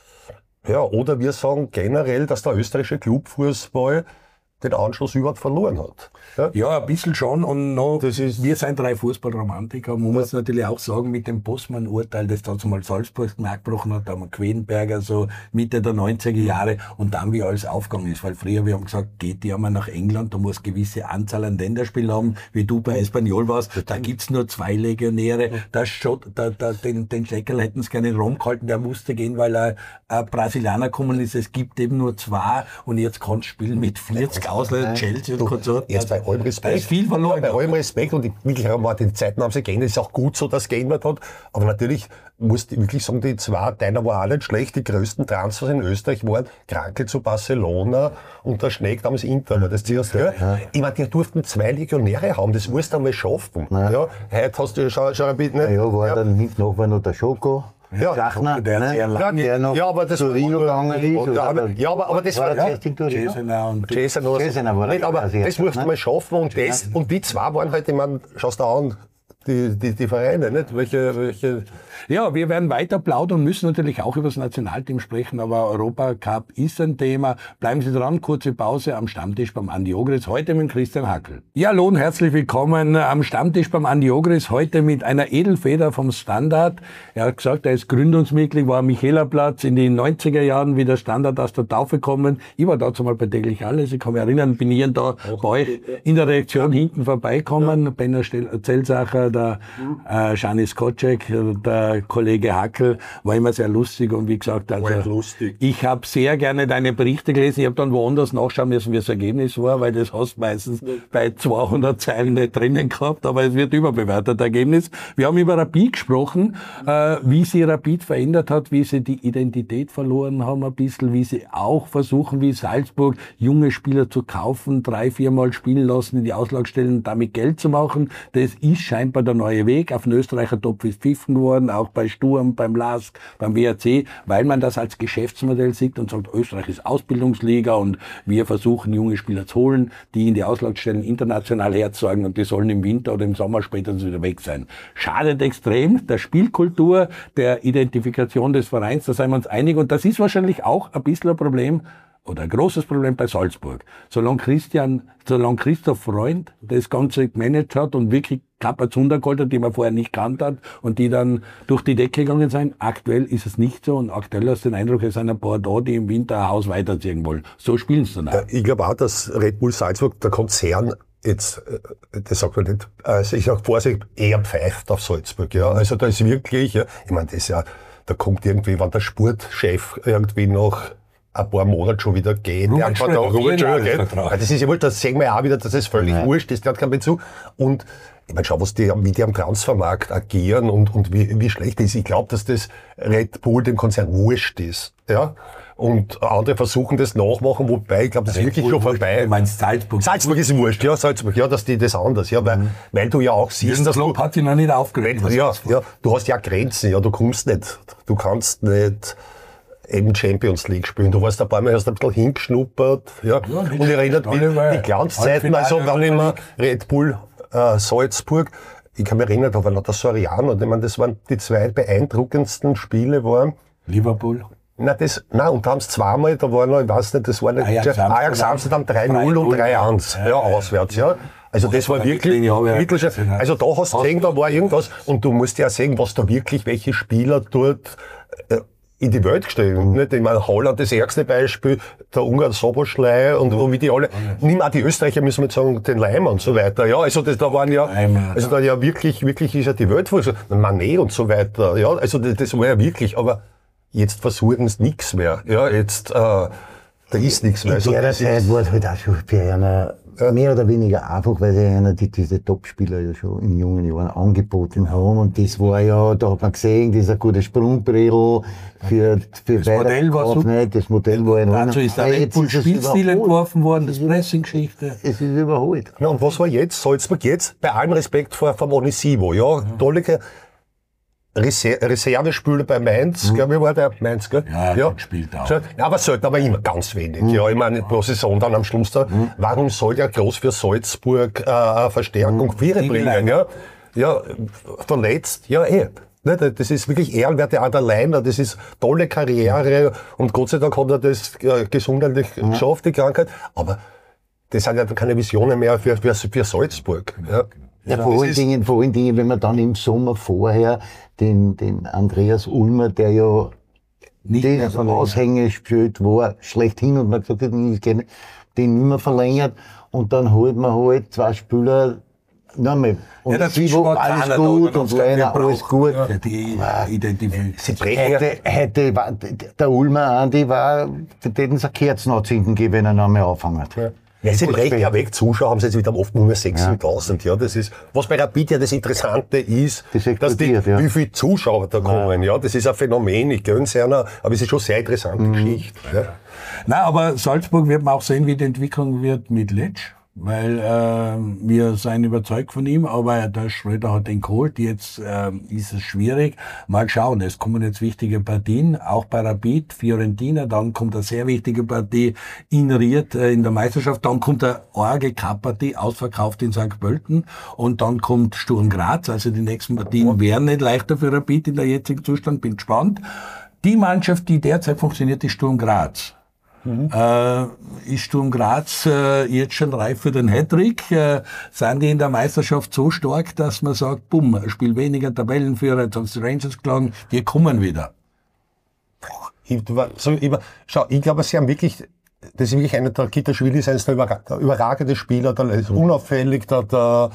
B: ja, oder wir sagen generell, dass der österreichische Clubfußball den Anschluss überhaupt verloren hat.
A: Ja, ja ein bisschen schon. Und noch, das ist, wir sind drei Fußballromantiker. Man ja. muss natürlich auch sagen, mit dem Postmann-Urteil, das da zumal Salzburg nachgebrochen hat, da haben wir Quenberger so Mitte der neunziger Jahre und dann wie alles aufgegangen ist. Weil früher, wir haben gesagt, geht die einmal nach England, da muss gewisse Anzahl an Länderspielen haben, wie du bei Espanyol warst. Da gibt's nur zwei Legionäre. Das Schott, da, da, den, den Scheckerl hätten sie gerne in Rom gehalten, der musste gehen, weil er ein Brasilianer gekommen ist. Es gibt eben nur zwei und jetzt kannst du spielen mit vierzig Zürich ausleihen, Chelsea und Konsorten.
B: Jetzt bei allem Respekt.
A: Da ist viel verloren.
B: Ja, bei allem Respekt und ich, wirklich, die Zeiten haben sich geändert, ist auch gut so, dass es geändert hat. Aber natürlich musst du wirklich sagen, die zwei, deiner war auch nicht schlecht, die größten Transfers in Österreich waren Kranke zu Barcelona und der Schneck damals Inter. Aber das ziehst du, ja. Ja. Ich meine, die durften zwei Legionäre haben, das musst du einmal schaffen. Ja. Ja. Heute hast du schon, schon ein bisschen...
C: Ja, ja, war ja. Dann hinten noch, war noch der Schoko.
B: Ja,
C: Schachner,
A: der
C: ne?
A: sehr lange,
C: der noch
B: ja, aber das
C: zu Rino gegangen ist.
B: und, aber, ja, aber, aber das war,
C: war
B: ja,
C: Jason
A: und
B: Jason,
C: Jason war
B: nicht, aber das
C: erst,
B: musst du
C: ne?
B: mal schaffen und das, und die zwei waren halt, ich meine, schaust du an, die, die, die Vereine, nicht? Welche, welche,
A: Ja, wir werden weiter plaudern und müssen natürlich auch über das Nationalteam sprechen, aber Europacup ist ein Thema. Bleiben Sie dran, kurze Pause am Stammtisch beim Andi Ogris, heute mit Christian Hackel. Ja, hallo und herzlich willkommen am Stammtisch beim Andi Ogris, heute mit einer Edelfeder vom Standard. Er hat gesagt, er ist Gründungsmitglied, war am Michaelerplatz in den neunziger Jahren, wie der Standard aus der Taufe kommen. Ich war dazu mal bei täglich alles, ich kann mich erinnern, bin hier da bei euch in der Reaktion hinten vorbeikommen, ja. Benner Zellsacher, der äh, Janis Kocek, der Kollege Hackel, war immer sehr lustig und wie gesagt, also
B: lustig.
A: Ich habe sehr gerne deine Berichte gelesen. Ich habe dann woanders nachschauen müssen, wie das Ergebnis war, weil das hast du meistens bei zweihundert Zeilen nicht drinnen gehabt, aber es wird überbewertet, Ergebnis. Wir haben über Rapid gesprochen, äh, wie sie Rapid verändert hat, wie sie die Identität verloren haben ein bisschen, wie sie auch versuchen, wie Salzburg, junge Spieler zu kaufen, drei, viermal spielen lassen, in die Auslage stellen, damit Geld zu machen. Das ist scheinbar der neue Weg. Auf den Österreicher Topf ist pfiffen geworden, auch bei Sturm, beim LASK, beim W R C, weil man das als Geschäftsmodell sieht und sagt, Österreich ist Ausbildungsliga und wir versuchen, junge Spieler zu holen, die in die Auslage stellen, international herzeigen und die sollen im Winter oder im Sommer spätestens wieder weg sein. Schadet extrem der Spielkultur, der Identifikation des Vereins, da sind wir uns einig und das ist wahrscheinlich auch ein bisschen ein Problem, oder ein großes Problem bei Salzburg. Solange Christian, solange Christoph Freund das Ganze gemanagt hat und wirklich Kapperz runtergeholt hat, die man vorher nicht kannt hat und die dann durch die Decke gegangen sind, aktuell ist es nicht so und aktuell hast du den Eindruck, es sind ein paar da, die im Winter ein Haus weiterziehen wollen. So spielen sie dann auch.
B: Ich glaube auch, dass Red Bull Salzburg, der Konzern, jetzt, das sagt man nicht, also ich sag Vorsicht, eher pfeift auf Salzburg, ja. Also da ist wirklich, ja, ich meine, das ist ja, da kommt irgendwie, wenn der Sportchef irgendwie noch ein paar Monate schon wieder geht. Der einfach da Ruhe schon geht. Das ist ja wohl, das sehen wir ja auch wieder, das ist völlig Nein. wurscht, das hat keinen Bezug. Und ich meine, schau, was die, wie die am Transfermarkt agieren und, und wie, wie schlecht das ist. Ich glaube, dass das Red Bull dem Konzern wurscht ist. Ja? Und andere versuchen das nachmachen, wobei ich glaube, das ist Red wirklich Bull schon vorbei.
A: Du meinst Salzburg?
B: Salzburg ist wurscht, ja, Salzburg, ja, dass die das anders, ja, weil, mhm. weil du ja auch siehst, dass
A: du, hat sich noch nicht aufgeregt.
B: Ja, ja, du hast ja Grenzen, ja, du kommst nicht, du kannst nicht eben Champions League spielen. Du warst ein paar Mal, hast ein bisschen hingeschnuppert, ja. ja und ich erinnert mich die Glanzzeiten, also wenn ich mir Red Bull äh, Salzburg, ich kann mich erinnern, da war noch der Soriano, und ich meine, das waren die zwei beeindruckendsten Spiele waren.
A: Liverpool.
B: Nein, das, nein, und da haben sie zweimal, da war noch, ich weiß nicht, das war nicht, Ajax, Ajax Amsterdam drei null und drei eins, ja, ja, auswärts, ja. Also das war wirklich, wirklich also da hast du gesehen, da war irgendwas, und du musst ja sehen, was da wirklich, welche Spieler dort, äh, in die Welt gestellt. Mhm. Nicht? Ich meine, Holland das ärgste Beispiel, der Ungarn Soboschlei und, und wie die alle, mhm. nimm auch die Österreicher, müssen wir jetzt sagen, den Leimer und so weiter. Ja, also das, da waren ja, Leimer, also da ja wirklich, wirklich ist ja die Welt voll, Mané und so weiter. Ja, also das, das war ja wirklich, aber jetzt versuchen es nichts mehr. Ja, jetzt, äh, da ist nichts mehr.
C: In
B: also,
C: der Zeit war es halt auch schon für einer, ja. mehr oder weniger einfach, weil sie einer die, diese Topspieler ja schon in jungen Jahren angeboten haben. Und das war ja, da hat man gesehen, das ist ein guter Sprungbredel für, für
A: das Modell war super.
C: Nicht. Das Modell war in Ordnung.
A: Dazu ist der Red Bull Spielstil entworfen worden, das Pressing-Geschichte.
C: Es ist überholt.
B: Ja, und was war jetzt? Salzburg jetzt? Bei allem Respekt vor, vor Onisivo, ja, mhm. tolle Reser Reservespieler bei Mainz, mhm. glaube ich, war der Mainz, gell?
A: Ja, ja. Spielt auch.
B: Ja, aber selten, aber immer ganz wenig. Mhm. Ja, ich meine, pro Saison dann am Schluss da. Mhm. Warum soll der groß für Salzburg äh, Verstärkung mhm. Viere bringen? Ja, ja, verletzt, ja eh. Das ist wirklich ehrenwerte Adaleiner, das ist tolle Karriere und Gott sei Dank hat er das äh, gesundheitlich mhm. geschafft, die Krankheit. Aber das sind ja keine Visionen mehr für, für, für Salzburg. Ja.
C: Ja, vor, allen Dingen, vor allen Dingen, wenn man dann im Sommer vorher den, den Andreas Ulmer, der ja nicht das Aushängeschild war, schlechthin, und man hat gesagt, den, den nicht mehr verlängert, und dann holt man halt zwei Spieler, nochmal, und
A: ja,
C: Sivo, alles gut, und Leiner, alles gut.
A: Ja, die Identifizierung.
C: Sie brechen heute, heute war, der Ulmer Andi war, für den es eine Kerzen anzünden geht, wenn er noch einmal anfängt.
B: Ja. Ja, sie recht ja weg, Zuschauer haben sie jetzt wieder oft nur sechzehntausend, ja. ja, das ist, was bei Rapid ja das Interessante ist, das dass die, ja. wie viele Zuschauer da kommen, ja, das ist ein Phänomen, ich gönn's einer, aber es ist schon eine sehr interessante mhm. Geschichte, ja.
A: Na, aber Salzburg wird man auch sehen, wie die Entwicklung wird mit Letsch. Weil äh, wir sind überzeugt von ihm, aber der Schröder hat den geholt. Jetzt äh, ist es schwierig. Mal schauen, es kommen jetzt wichtige Partien, auch bei Rapid, Fiorentina, dann kommt eine sehr wichtige Partie in Ried äh, in der Meisterschaft, dann kommt eine arge Cup-Partie, ausverkauft in Sankt Pölten und dann kommt Sturm Graz. Also die nächsten Partien wären nicht leichter für Rapid in der jetzigen Zustand, bin gespannt. Die Mannschaft, die derzeit funktioniert, ist Sturm Graz. Mhm. Äh, ist Sturm Graz äh, jetzt schon reif für den Hattrick? Äh, sind die in der Meisterschaft so stark, dass man sagt, bumm, ein Spiel weniger, Tabellenführer, jetzt haben sie die Rangers geschlagen, die kommen wieder?
B: Ich, so, ich, schau, ich glaube, sie haben wirklich, das ist wirklich einer der Kitaschwili, ist eines der, überra der überragende Spieler, der ist unauffällig, der, der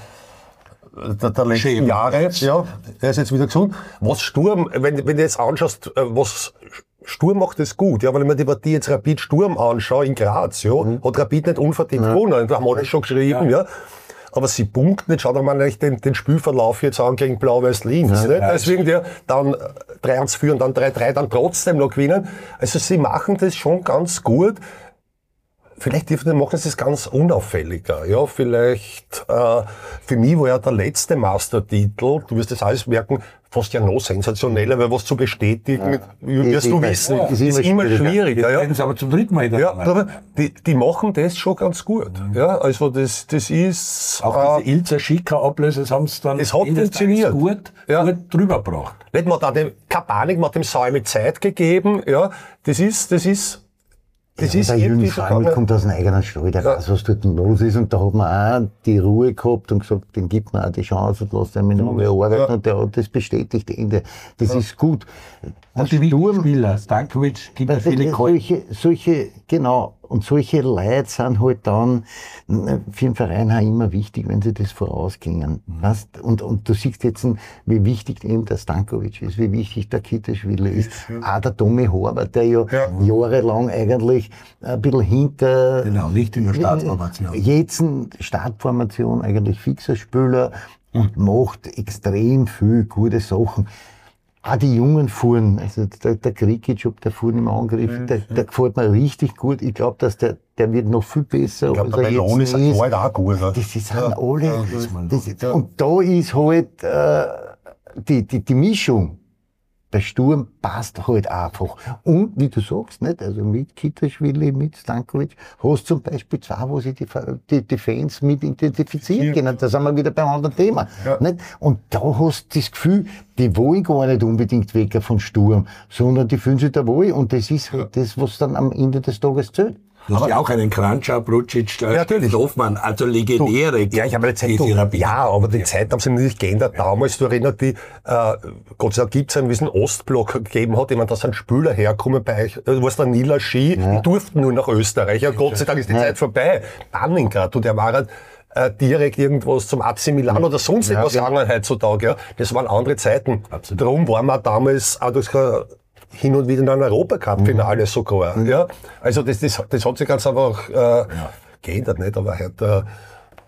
B: Der, der letzten Schäben. Jahre, ja, er ist jetzt wieder gesund. Was Sturm, wenn, wenn du jetzt anschaust, was Sturm macht es gut, ja, weil wenn man die Partie jetzt Rapid Sturm anschaut in Graz, ja, mhm. hat Rapid nicht unverdient ja. gewonnen, da haben wir das schon geschrieben, ja. ja. Aber sie punkten nicht, schaut mal nicht den, den Spielverlauf jetzt an gegen Blau-Weiß-Linz, ja, nicht? Deswegen die dann drei eins führen, dann drei drei, dann trotzdem noch gewinnen. Also sie machen das schon ganz gut. Vielleicht machen sie es ganz unauffälliger, ja, vielleicht, äh, für mich war ja der letzte Meistertitel, du wirst das alles merken, fast ja noch sensationeller, weil was zu bestätigen, ja, wirst du wissen, ja, ist, ist immer schwieriger, ja.
A: Das ist aber zum dritten Mal.
B: Ja, aber die, die machen das schon ganz gut, mhm. ja, also das, das ist,
A: auch äh, diese Ilzer Schicker Ablöse, das haben sie dann
B: es hat funktioniert.
A: Gut,
B: ja.
A: gut drüber gebracht.
B: Nicht, man hat dem, keine Panik, man hat dem Säume Zeit gegeben, ja, das ist, das ist,
C: Das ja, ist der Jürgen Säume kommt aus einem eigenen Stall, der ja. weiß, was dort los ist. Und da hat man auch die Ruhe gehabt und gesagt, dem gibt man auch die Chance und lässt ihn in Ruhe arbeiten. Ja. Und der hat das bestätigt, Ende. Das ja. ist gut.
A: Und die wichtigen Spieler, Stankovic, gibt es viele
C: solche, solche, genau. Und solche Leute sind halt dann für den Verein auch immer wichtig, wenn sie das vorausgingen. Mhm. Weißt? Und, und du siehst jetzt, wie wichtig eben der Stankovic ist, wie wichtig der Kitaschwili ist. Ja. Auch der Tommy Horvath, der ja, ja jahrelang eigentlich ein bisschen hinter...
A: Genau, nicht in der Startformation.
C: Jetzt in Startformation eigentlich fixer Spieler und macht extrem viel gute Sachen. Auch die Jungen fuhren, also der, der Krikic, ob der fuhren im Angriff, ja, der, ja. der gefällt mir richtig gut. Ich glaube, dass der, der wird noch viel besser.
B: Ich glaube, der Melon ist halt auch gut. Oder?
C: Das sind ja. alle. Ja, das das ist, ja. Und da ist halt äh, die, die, die Mischung. Der Sturm passt halt einfach. Und, wie du sagst, nicht, also mit Kitaschwili, mit Stankovic, hast zum Beispiel zwei, wo sich die, die, die Fans mit identifizieren können. Da sind wir wieder beim anderen Thema. Ja. Nicht? Und da hast du das Gefühl, die wollen gar nicht unbedingt weg von Sturm, sondern die fühlen sich da wohl. Und das ist halt das, was dann am Ende des Tages zählt.
A: Du hast ja auch einen Kranjčar, Bručić,
B: ja, natürlich.
A: Hofmann, also legendäre.
B: So, ja, ich habe eine Zeit, du, ja, aber die Zeit haben sie nicht geändert. Damals, du erinnerst dich, äh, Gott sei Dank gibt's einen, wie es einen Ostblock gegeben hat, ich meine, da sind Spieler hergekommen bei euch, du warst der Nila Ski, ja. die durften nur nach Österreich. Ja, Gott sei Dank ist die ja. Zeit vorbei. Banningrad, du, der war halt, äh, direkt irgendwas zum A C Milan oder sonst ja, irgendwas ja. gegangen heutzutage, ja. Das waren andere Zeiten. Absolut. Darum waren wir damals auch durch hin und wieder in einem Europacup-Finale mhm. sogar. Mhm. Ja? Also das, das, das hat sich ganz einfach äh, ja. geändert, nicht? Aber heute, äh,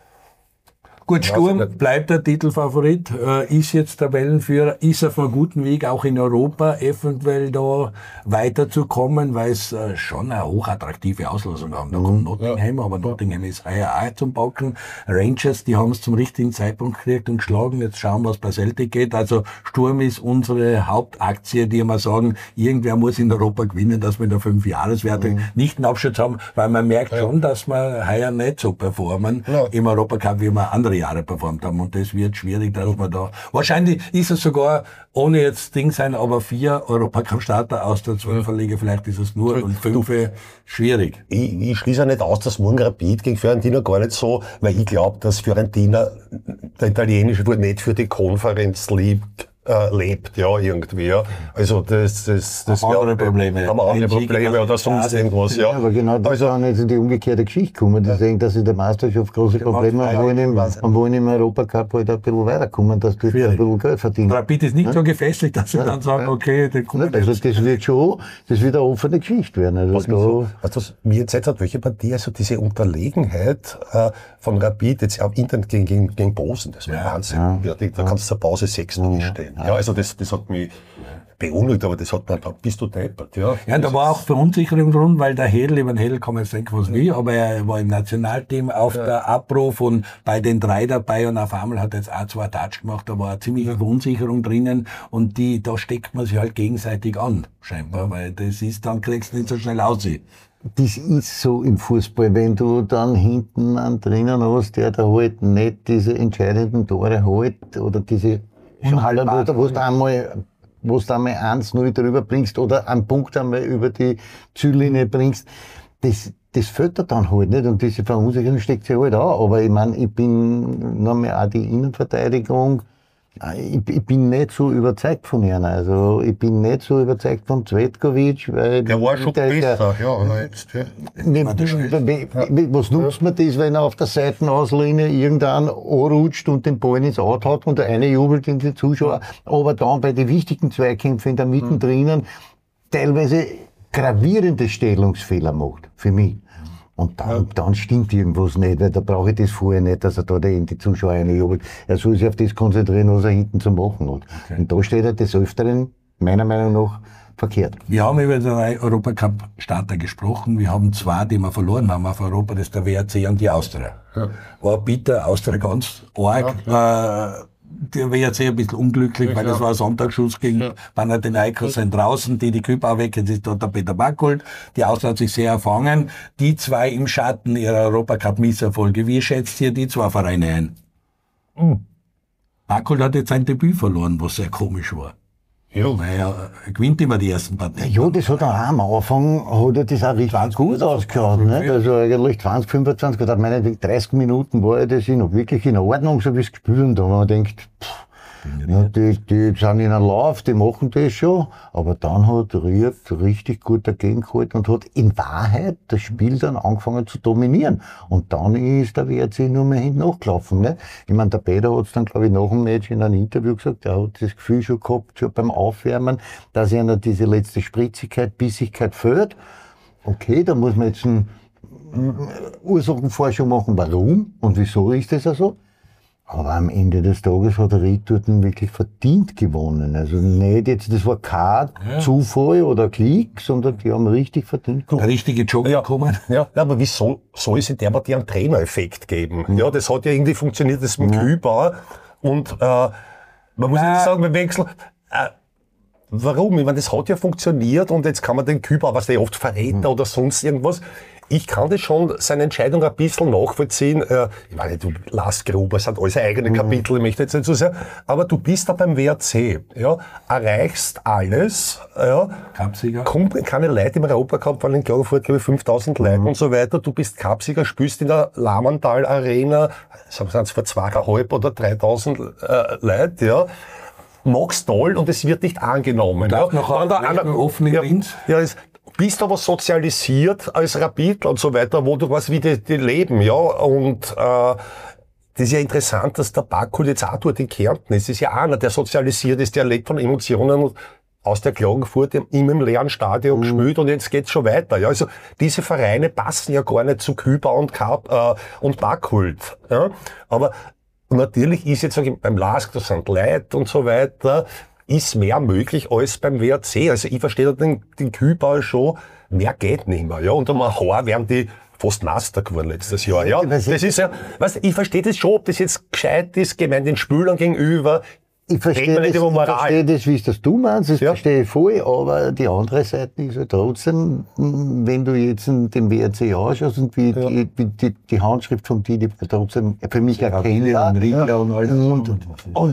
A: Gut, Sturm bleibt der Titelfavorit, äh, ist jetzt Tabellenführer, ist auf einem guten Weg, auch in Europa eventuell da weiterzukommen, weil es äh, schon eine hochattraktive Auslosung haben. Da mhm. kommt Nottingham, ja. aber Nottingham ist heuer auch zum Backen. Rangers, die haben es zum richtigen Zeitpunkt gekriegt und geschlagen. Jetzt schauen wir, was bei Celtic geht. Also Sturm ist unsere Hauptaktie, die wir sagen, irgendwer muss in Europa gewinnen, dass wir in der Fünfjahreswertung mhm. nicht einen Abschluss haben, weil man merkt ja. schon, dass wir heuer nicht so performen ja. im Europacup, wie wir andere Jahre performt haben. Und das wird schwierig, dass man da, wahrscheinlich ist es sogar, ohne jetzt Ding sein, aber vier Europacup-Starter aus der Zwölferliga, vielleicht ist es nur, und fünf schwierig.
B: Ich, ich schließe ja nicht aus, dass morgen Rapid gegen Fiorentina gar nicht so, weil ich glaube, dass Fiorentina, der italienische, wird nicht für die Conference League äh, lebt, ja, irgendwie. Ja. Also das, das, das
A: haben andere Probleme.
B: Haben wir andere Probleme oder sonst irgendwas, ja.
C: Ja, aber genau das
B: Also,
C: ist dann jetzt in die umgekehrte Geschichte kommen. Die ja. sagen, dass sie der Meisterschaft große Probleme haben, wollen im, und wollen im Europacup halt ein bisschen weiterkommen, dass die ein bisschen Geld verdienen.
A: Rapid ist nicht ja? so gefestigt, dass sie ja. dann sagen, okay, den
C: kommen also das wird schon, das wird eine offene Geschichte werden. Also
B: was,
C: da
B: so, was, was mir jetzt hat, welche Partie, also diese Unterlegenheit äh, von Rapid jetzt auf Internet gegen, gegen, gegen Bosen, das war ja. Wahnsinn. Ja. Ja, die, da kannst du zur Pause sechs null ja. stehen. Ja. ja, also das, das hat mich beunruhigt, aber das hat man, da bist du deppert. Ja,
A: ja, da war auch Verunsicherung drin, weil der Hedl, über den Hedl kann man jetzt denken, was will, aber er war im Nationalteam auf ja. der Abruf und bei den drei dabei und auf einmal hat er jetzt auch zwei Touch gemacht, da war eine ziemliche ja. Verunsicherung drinnen und die, da steckt man sich halt gegenseitig an, scheinbar, weil das ist, dann kriegst du nicht so schnell aus.
C: Das ist so im Fußball, wenn du dann hinten einen drinnen hast, der da halt nicht diese entscheidenden Tore halt oder diese Schalen, wo du einmal wo du einmal eins null drüber bringst oder einen Punkt einmal über die Ziellinie bringst, das, das fällt dir dann halt nicht und diese Verunsicherung steckt sich halt an. Aber ich meine, ich bin nochmal auch die Innenverteidigung, ich, ich bin nicht so überzeugt von ihnen. Also ich bin nicht so überzeugt von Cvetkovic, weil
B: der war schon der, besser,
C: der,
B: ja, aber jetzt, ja.
C: Ne, was nutzt man das, wenn er auf der Seitenauslinie irgendeinen anrutscht und den Ball ins Out hat und der eine jubelt in die Zuschauer, aber dann bei den wichtigen Zweikämpfen in der Mitte drinnen teilweise gravierende Stellungsfehler macht, für mich. Und dann, ja. dann stimmt irgendwas nicht, weil da brauche ich das vorher nicht, dass er da in die Zuschauer reinjubelt. Er soll sich auf das konzentrieren, was er hinten zu machen hat. Okay. Und da steht er des Öfteren, meiner Meinung nach, verkehrt.
A: Wir haben über den Europacup-Starter gesprochen. Wir haben zwei, die wir verloren haben auf Europa, das ist der W R C und die Austria. Ja. War bitter, Austria ganz arg. Ja. Äh, der W R C ein bisschen unglücklich, ich weil das war ein Sonntagsschuss gegen ja. Panathinaikos sind draußen, die die Kübau weg, jetzt ist dort der Peter Backholt. Die Austria hat sich sehr erfangen. Die zwei im Schatten ihrer Europacup-Misserfolge. Wie schätzt ihr die zwei Vereine ein? Mhm. Backholt hat jetzt sein Debüt verloren, was sehr komisch war. Ja. Naja, er gewinnt immer die ersten Partien.
C: Ja, das hat er auch am Anfang, hat er das auch richtig gut ausgeschaut, nicht? Also eigentlich zwanzig, fünfundzwanzig, oder meine dreißig Minuten war ja das noch wirklich in Ordnung, so wie es gespielt und da man denkt, pff, ja, die, die sind in einem Lauf, die machen das schon, aber dann hat Ried richtig gut dagegen gehalten und hat in Wahrheit das Spiel dann angefangen zu dominieren. Und dann ist der W R C nur mehr hinten nachgelaufen. Ne? Ich meine, der Peter hat es dann, glaube ich, nach dem Match in einem Interview gesagt, er hat das Gefühl schon gehabt, schon beim Aufwärmen, dass einer diese letzte Spritzigkeit, Bissigkeit fehlt. Okay, da muss man jetzt eine Ursachenforschung machen, warum und wieso ist das so. Aber am Ende des Tages hat Ried dort wirklich verdient gewonnen. Also nicht jetzt, das war kein ja. Zufall oder Klick, sondern die haben richtig verdient
A: gewonnen. Richtige Job
B: ja.
A: bekommen.
B: Ja, aber wieso soll es in der Partie einen Trainereffekt geben? Mhm. Ja, das hat ja irgendwie funktioniert, das mit ja. Kübauer. Und äh, man muss ja. jetzt sagen, beim Wechsel, äh, warum? Ich meine, das hat ja funktioniert und jetzt kann man den Kübauer, was der oft verrät mhm. oder sonst irgendwas. Ich kann das schon, seine Entscheidung ein bisschen nachvollziehen. Äh, ich meine, du, Lars Gruber, das sind alles eigene mhm. Kapitel, ich möchte jetzt nicht so sagen. Aber du bist da beim W R C, ja, erreichst alles, ja.
A: Cupsieger.
B: Kommt keine Leute im Europacup, waren in Klagenfurt, glaube ich, fünftausend mhm. Leute und so weiter. Du bist Cupsieger, spielst in der Lamantal Arena, sagen wir es vor zweieinhalb oder dreitausend äh, Leute, ja. Machst toll und es wird nicht angenommen.
A: Ja. Noch einer offen in
B: ja,
A: Linz.
B: Ja, ist, bist aber sozialisiert als Rapid und so weiter, wo du was wie die, die leben, ja, und äh, das ist ja interessant, dass der Backholt jetzt auch dort in Kärnten ist. Das ist ja einer, der sozialisiert ist, der lebt von Emotionen aus der Klagenfurt im, im leeren Stadion mhm. gespielt und jetzt geht's schon weiter. Ja, also diese Vereine passen ja gar nicht zu Kübauer und Kap, äh, und Backholt. Ja, aber natürlich ist jetzt, sag ich, beim Lask, das sind Leute und so weiter, ist mehr möglich als beim W R C. Also ich verstehe den, den Kübauer schon, mehr geht nicht mehr. Ja, und um ein Haar werden die fast Master geworden letztes Jahr. Ja, das ist ja, weißt, ich verstehe das schon, ob das jetzt gescheit ist, gemeint den Spielern gegenüber.
C: Ich verstehe das, ich verstehe das, wie es das du meinst, das ja. verstehe ich voll, aber die andere Seite ist ja trotzdem, wenn du jetzt den W R C anschaust und wie, ja. die, wie die, die Handschrift von Didi trotzdem für mich erkennbar.
A: Und, und, und,
C: und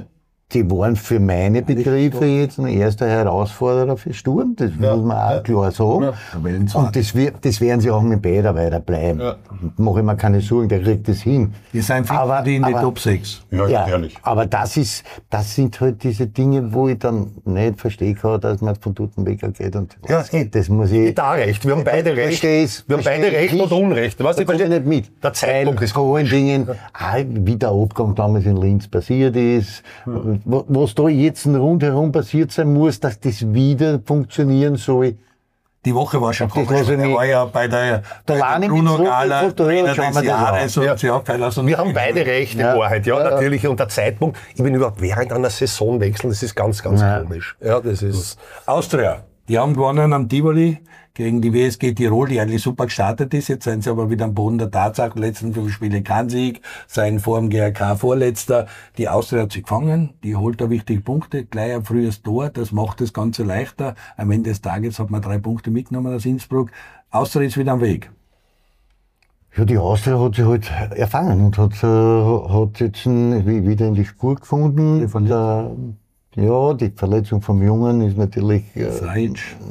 C: die waren für meine Begriffe jetzt ein erster Herausforderer für Sturm, das ja, muss man auch ja. klar sagen. Ja. Und das, wird, das werden sie auch mit Bäder weiter bleiben. Ja. Mache ich mir keine Sorgen, der kriegt das hin.
A: Wir sind fix aber, die in die Top sechs.
C: Ja, ja, ehrlich. Aber das, ist, das sind halt diese Dinge, wo ich dann nicht verstehe kann, dass man von dort weg geht. Und
B: ja, das muss ich. Da recht. Wir haben beide recht. Wir haben beide recht und Unrecht.
C: Was ich verstehe nicht mit. Der Zeitpunkt ist vor allen Dingen, wie der Abgang damals in Linz passiert ist, hm. was da jetzt rundherum passiert sein muss, dass das wieder funktionieren soll.
A: Die Woche war schon komisch. Er war ja bei der, bei der Bruno Gala Trainer des Jahres.
B: Ja. Wir haben beide recht, in ja. Wahrheit. Ja, ja, natürlich. Und der Zeitpunkt, ich bin überhaupt während einer Saison wechseln, das ist ganz, ganz ja. komisch. Ja, das ist.
A: Austria. Die haben gewonnen am Tivoli gegen die W S G Tirol, die eigentlich super gestartet ist. Jetzt sind sie aber wieder am Boden der Tatsache. Letzten fünf Spiele kein Sieg, sein vor dem G R K Vorletzter. Die Austria hat sich gefangen, die holt da wichtige Punkte, gleich ein frühes Tor, das macht das Ganze leichter. Am Ende des Tages hat man drei Punkte mitgenommen aus Innsbruck. Austria ist wieder am Weg.
C: Ja, die Austria hat sich halt erfangen und hat, äh, hat jetzt ein, wieder in die Spur gefunden. Der, Ja, die Verletzung vom Jungen ist natürlich äh,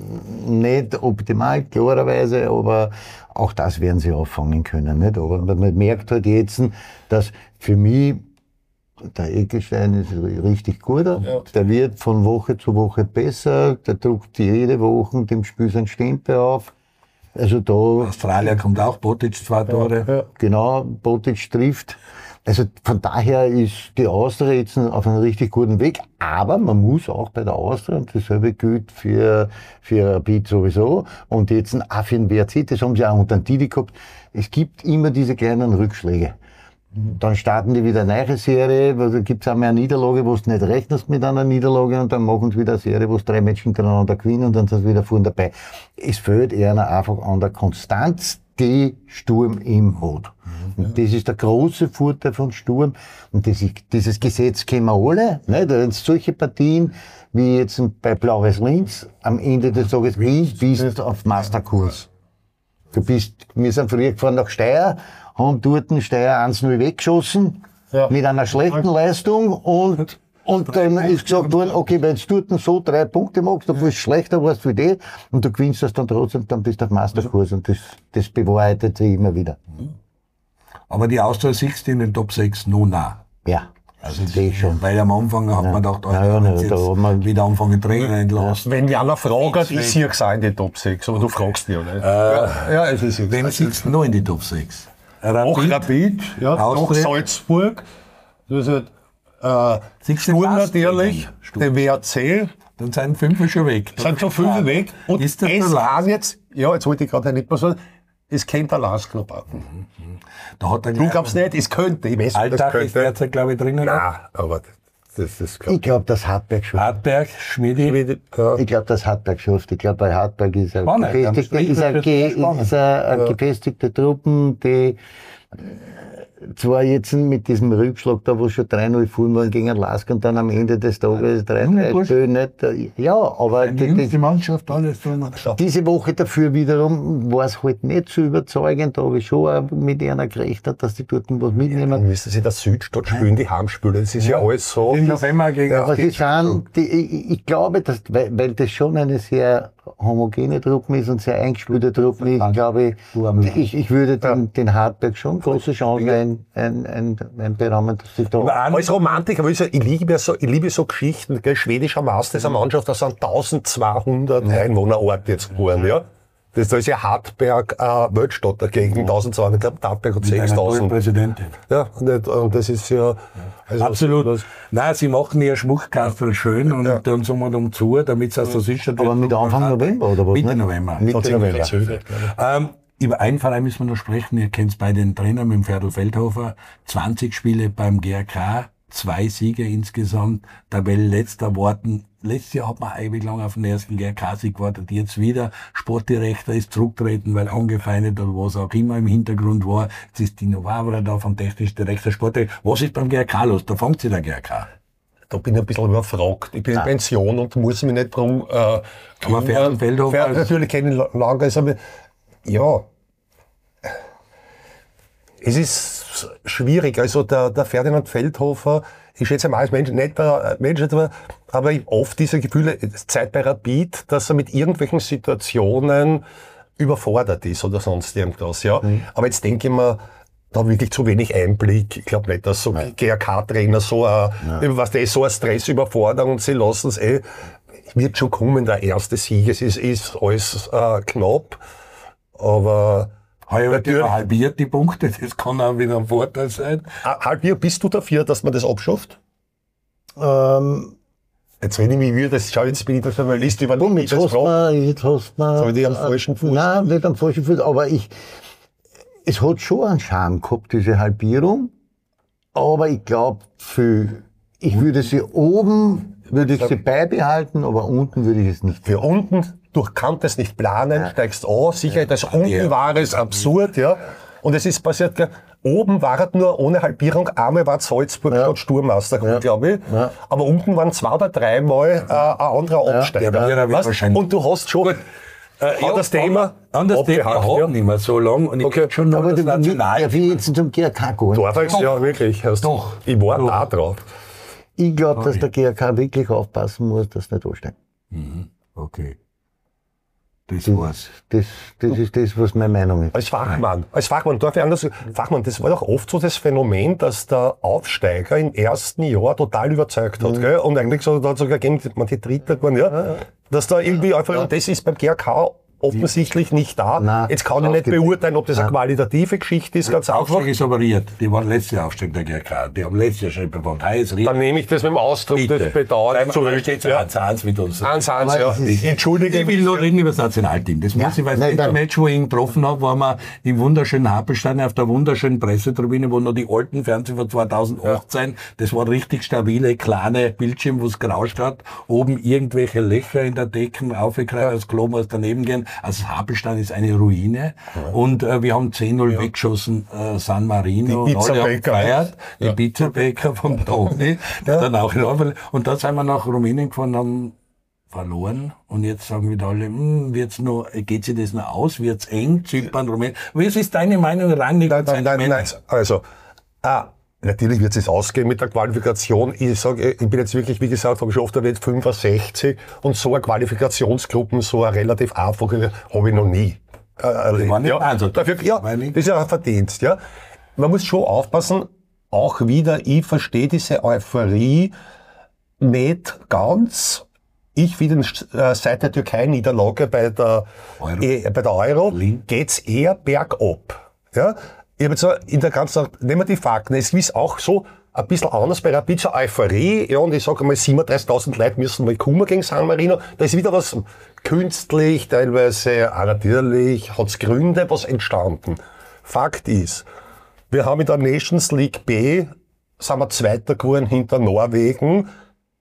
C: nicht optimal, klarerweise, aber auch das werden sie auffangen können. Nicht? Aber man merkt halt jetzt, dass für mich der Eggestein ist richtig guter. Ja. Der wird von Woche zu Woche besser, der druckt jede Woche dem Spiel seinen Stempel auf. Also da,
A: Australier kommt auch, Botic zwei Tore.
C: Ja, ja. Genau, Botic trifft. Also von daher ist die Austria jetzt auf einem richtig guten Weg, aber man muss auch bei der Austria, und dasselbe gilt für, für Rapid sowieso, und jetzt auch für den W R C, das haben sie auch unter den Didi gehabt, es gibt immer diese kleinen Rückschläge. Dann starten die wieder eine neue Serie, da gibt es einmal eine Niederlage, wo du nicht rechnest mit einer Niederlage, und dann machen sie wieder eine Serie, wo sie drei Matches hintereinander gewinnen, und dann sind sie wieder vorne dabei. Es fehlt eher einfach an der Konstanz, die Sturm im hat. Und das ist der große Vorteil von Sturm. Und das ist, dieses Gesetz kennen wir alle. Nicht? Wenn solche Partien wie jetzt bei Blau-Weiß Linz am Ende des Tages gewinnst, bist du auf Masterkurs. Du bist, wir sind früher gefahren nach Steyr, haben dort den Steyr eins null weggeschossen, ja. mit einer schlechten Leistung, und Und dann ist gesagt worden, okay, wenn du dort so drei Punkte machst, obwohl es schlechter warst für die, und du gewinnst das dann trotzdem, dann bist du auf Masterkurs, und das, das bewahrheitet sich immer wieder.
A: Aber die Austria siehst in den Top sechs noch nah.
C: Ja, also das schon.
A: Weil am Anfang hat ja. man gedacht, oh,
C: ja, ja, jetzt da man
A: wieder anfangen Trainer entlassen.
B: Wenn mir einer fragt, ist hier gesagt in die Top sechs, aber du fragst nicht, oder? Äh,
A: ja, es ist Wen siehst du noch in die Top sechs?
B: Auch Rapid, ja, auch Salzburg. Das ist halt, Äh, Sturm natürlich, der W R C.
A: Dann sind fünf schon weg.
B: Sind schon fünf weg. Und ist das es haben jetzt, ja, jetzt wollte ich gerade nicht mehr sagen, es könnte der Lars Knobaten.
A: Da hat er
B: du glaubst nicht, es könnte. Ich weiß,
A: Alltag ist derzeit, glaube ich, drinnen.
B: Nein, aber das ist
C: glaub ich. glaube, das Hartberg schafft.
A: Hartberg, Schmidi.
C: Schmidi ja. Ich glaube, das Hartberg schafft. Ich glaube, bei Hartberg ist er gefestigte, ist er, ge, ist er ja. gefestigte Truppen, die zwar jetzt mit diesem Rückschlag da, wo schon drei null vorn waren gegen Lask, und dann am Ende des Tages drei drei spielen nicht. Ja, aber
A: die, die, die Mannschaft alles tun.
C: Diese Woche dafür wiederum war es halt nicht so überzeugend, da habe ich schon auch mit einer gerechnet, dass die dort was mitnehmen.
B: Dann müssen sie in der Südstadt spielen, die Heimspiele, das ist ja, ja alles so.
A: Im November gegen
C: ja, die sind, die, ich, ich glaube, dass, weil, weil das schon eine sehr homogene Truppe ist und sehr eingespielte Truppe ist, glaube ich, ich, ich würde den, ja. den Hartberg schon große Chancen ein, ein, ein, ein Berahmen, dass sie da...
B: Als Romantiker, ich, ich, liebe so, ich liebe so Geschichten, gell? Schwedischer Meister ist eine Mannschaft, da sind eintausendzweihundert ja. Einwohnerort jetzt geworden, ja. Das, da ist ja Hartberg äh, Weltstadt dagegen, ja. eintausendzweihundert, ich glaube, Hartberg hat sechstausend.
A: Präsidentin.
B: Ja, und, und das ist ja...
A: Also absolut. Das, Nein, sie machen ihr Schmuckkastel schön und ja. dann sagen wir um zu, damit es so sicher wird.
C: Aber mit Anfang November, oder was?
A: Mitte November.
C: Mitte November.
A: Ähm, über einen Verein müssen wir noch sprechen. Ihr kennt bei den Trainern mit dem Ferdl Feldhofer. zwanzig Spiele beim G R K, zwei Siege insgesamt. Tabellenletzter warten. Letztes Jahr hat man ewig lang auf den ersten G R K-Sieg gewartet. Jetzt wieder. Sportdirektor ist zurückgetreten, weil angefeindet oder was auch immer im Hintergrund war. Jetzt ist Dino Wawra da vom technischen Direktor Sportdirektor. Was ist beim G R K los? Da fängt sich der G R K.
B: Da bin ich ein bisschen überfragt. Ich bin in Pension und muss mich nicht drum äh,
A: aber Ferdl Feldhofer...
B: Natürlich kenne ich lange, aber ja... Es ist schwierig. Also der, der Ferdinand Feldhofer, ich schätze mal als Mensch, netter Mensch, aber ich oft diese Gefühle, Zeit bei Rapid, dass er mit irgendwelchen Situationen überfordert ist oder sonst irgendwas. Ja. Mhm. Aber jetzt denke ich mir, da wirklich zu wenig Einblick. Ich glaube nicht, dass so G R K-Trainer so ein, ja. was der ist, so ein Stress überfordern und sie lassen es eh, wird schon kommen, der erste Sieg. Es ist, ist alles äh, knapp, aber
A: heuer halbiert die Punkte, das kann auch wieder ein Vorteil sein.
B: Halbiert, bist du dafür, dass man das abschafft?
C: Ähm,
B: Jetzt wenn ich mich wieder, das schau jetzt bin ich der Journalist über
C: die jetzt hast man, jetzt hast man,
B: soll ich am falschen Fuß?
C: Nein, nicht am falschen Fuß, aber ich, es hat schon einen Charme gehabt, diese Halbierung, aber ich glaube, für, ich würde sie oben, würde ich sie beibehalten, aber unten würde ich es nicht.
B: Für unten, du kannst es nicht planen, ja. steigst an, sicher, das ja. unten ja. war es absurd, ja. Und es ist passiert, oben war es nur ohne Halbierung, einmal war Salzburg ja. Sturmmeister, ja. glaube ich. Ja. Aber unten waren zwei oder dreimal äh, ein anderer Absteiger. Ja. Ja, und du hast schon,
A: Äh, ja, das Thema, an das Thema haben ja. nicht mehr so lang und ich okay. schon noch
C: aber
A: das
C: National. Ja, wie jetzt zum G R K gehen.
B: Doch, ja, wirklich. Hast
A: Doch.
B: Ich war
A: Doch.
B: da drauf.
C: Ich glaube, dass der G R K wirklich aufpassen muss, dass nicht ansteigt.
A: Mhm. Okay. Das war's.
C: Das, das ist das, was meine Meinung ist.
B: Als Fachmann, als Fachmann, darf ich anders, Fachmann, das war doch oft so das Phänomen, dass der Aufsteiger im ersten Jahr total überzeugt hat, mhm. gell? Und eigentlich so, da hat sogar gegeben, man die Dritte geworden, ja, ja, ja. Dass da irgendwie einfach, ja. und das ist beim G R K offensichtlich nicht da. Nein, jetzt kann ich nicht beurteilen, ob das Nein. eine qualitative Geschichte ist, ganz einfach.
A: Aufstieg ist operiert. Die waren letzte Aufstieg der G R K. Die haben letztes Jahr schon bewohnt.
B: Dann nehme ich das mit dem Ausdruck des Bedauerns zurück.
A: Steht so eins eins mit uns.
B: eins eins, ja. Entschuldige.
A: Ich will nur reden über das Nationalteam. Das muss ja. ich, weil das letzte Match, wo ich ihn getroffen habe, waren wir im wunderschönen Hapelstein auf der wunderschönen Pressetribüne, wo noch die alten Fernseher von zweitausendachtzehn, ja. das war richtig stabile, kleine Bildschirm, wo es gerauscht hat. Oben irgendwelche Löcher in der Decken, aufgekreift, das Klo muss daneben gehen. Also Hapelstein ist eine Ruine. Ja. Und äh, wir haben zehn null ja. weggeschossen, äh, San Marino.
B: Die Pizzabäcker.
A: Gefeiert, die ja. Pizzabäcker vom Toni. Ja. Dann auch in Orwell. Und da sind wir nach Rumänien gefahren, haben verloren. Und jetzt sagen wieder alle, hm, wird's nur, geht sich das noch aus? Wird's eng? Zypern, Rumänien? Was ist deine Meinung, Rangnick?
B: Nein, nein, nein, nein. Also, ah, natürlich wird es ausgehen mit der Qualifikation. Ich sage, ich bin jetzt wirklich, wie gesagt, habe ich schon oft erwähnt, fünfundsechzig und so eine Qualifikationsgruppen, so eine relativ einfache, habe ich noch nie äh, erlebt. Ja, also, dafür, ja, das ist ja ein Verdienst. Ja. Man muss schon aufpassen, auch wieder, ich verstehe diese Euphorie nicht ganz. Ich finde, äh, seit der Türkei-Niederlage bei der Euro, eh, bei der Euro geht's eher bergab. Ja. Ich habe jetzt so in der ganzen, nehmen wir die Fakten, es ist auch so ein bisschen anders bei Rapid, so Euphorie, ja, und ich sage einmal, siebenunddreißigtausend Leute müssen mal kommen gegen San Marino, da ist wieder was künstlich, teilweise auch natürlich, hat's Gründe, was entstanden. Fakt ist, wir haben in der Nations League B, sind wir Zweiter geworden hinter Norwegen.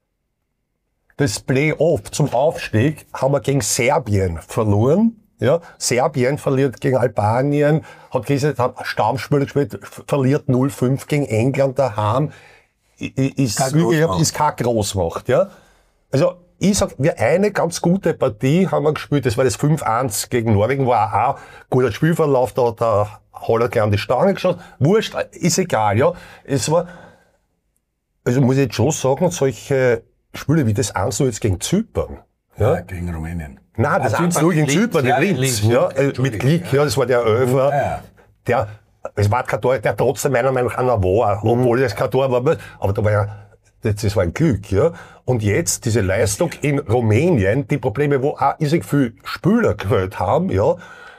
B: Das Play-Off zum Aufstieg haben wir gegen Serbien verloren. Ja, Serbien verliert gegen Albanien, hat gesagt, hat Stammspieler gespielt, verliert null fünf gegen England daheim, ist keine, ist keine Großmacht, ja. Also, ich sag, wir eine ganz gute Partie haben wir gespielt, das war das fünf eins gegen Norwegen, war auch ein guter Spielverlauf, da hat der Haller gleich an die Stange geschossen, wurscht, ist egal, ja. Es war, also muss ich jetzt schon sagen, solche Spiele wie das eins null jetzt gegen Zypern, ja,
A: ja, gegen Rumänien.
B: Nein, das eins null gegen Zypern, ja, Linz, ja, äh, mit Klick, ja, das war der Elfer, ja. der, es war kein Tor, der trotzdem meiner Meinung nach einer war, mhm. obwohl das kein Tor war, aber da war ja, das, das war ein Glück, ja. Und jetzt diese Leistung in Rumänien, die Probleme, wo auch irrsinnig viele Spieler gewählt haben, ja,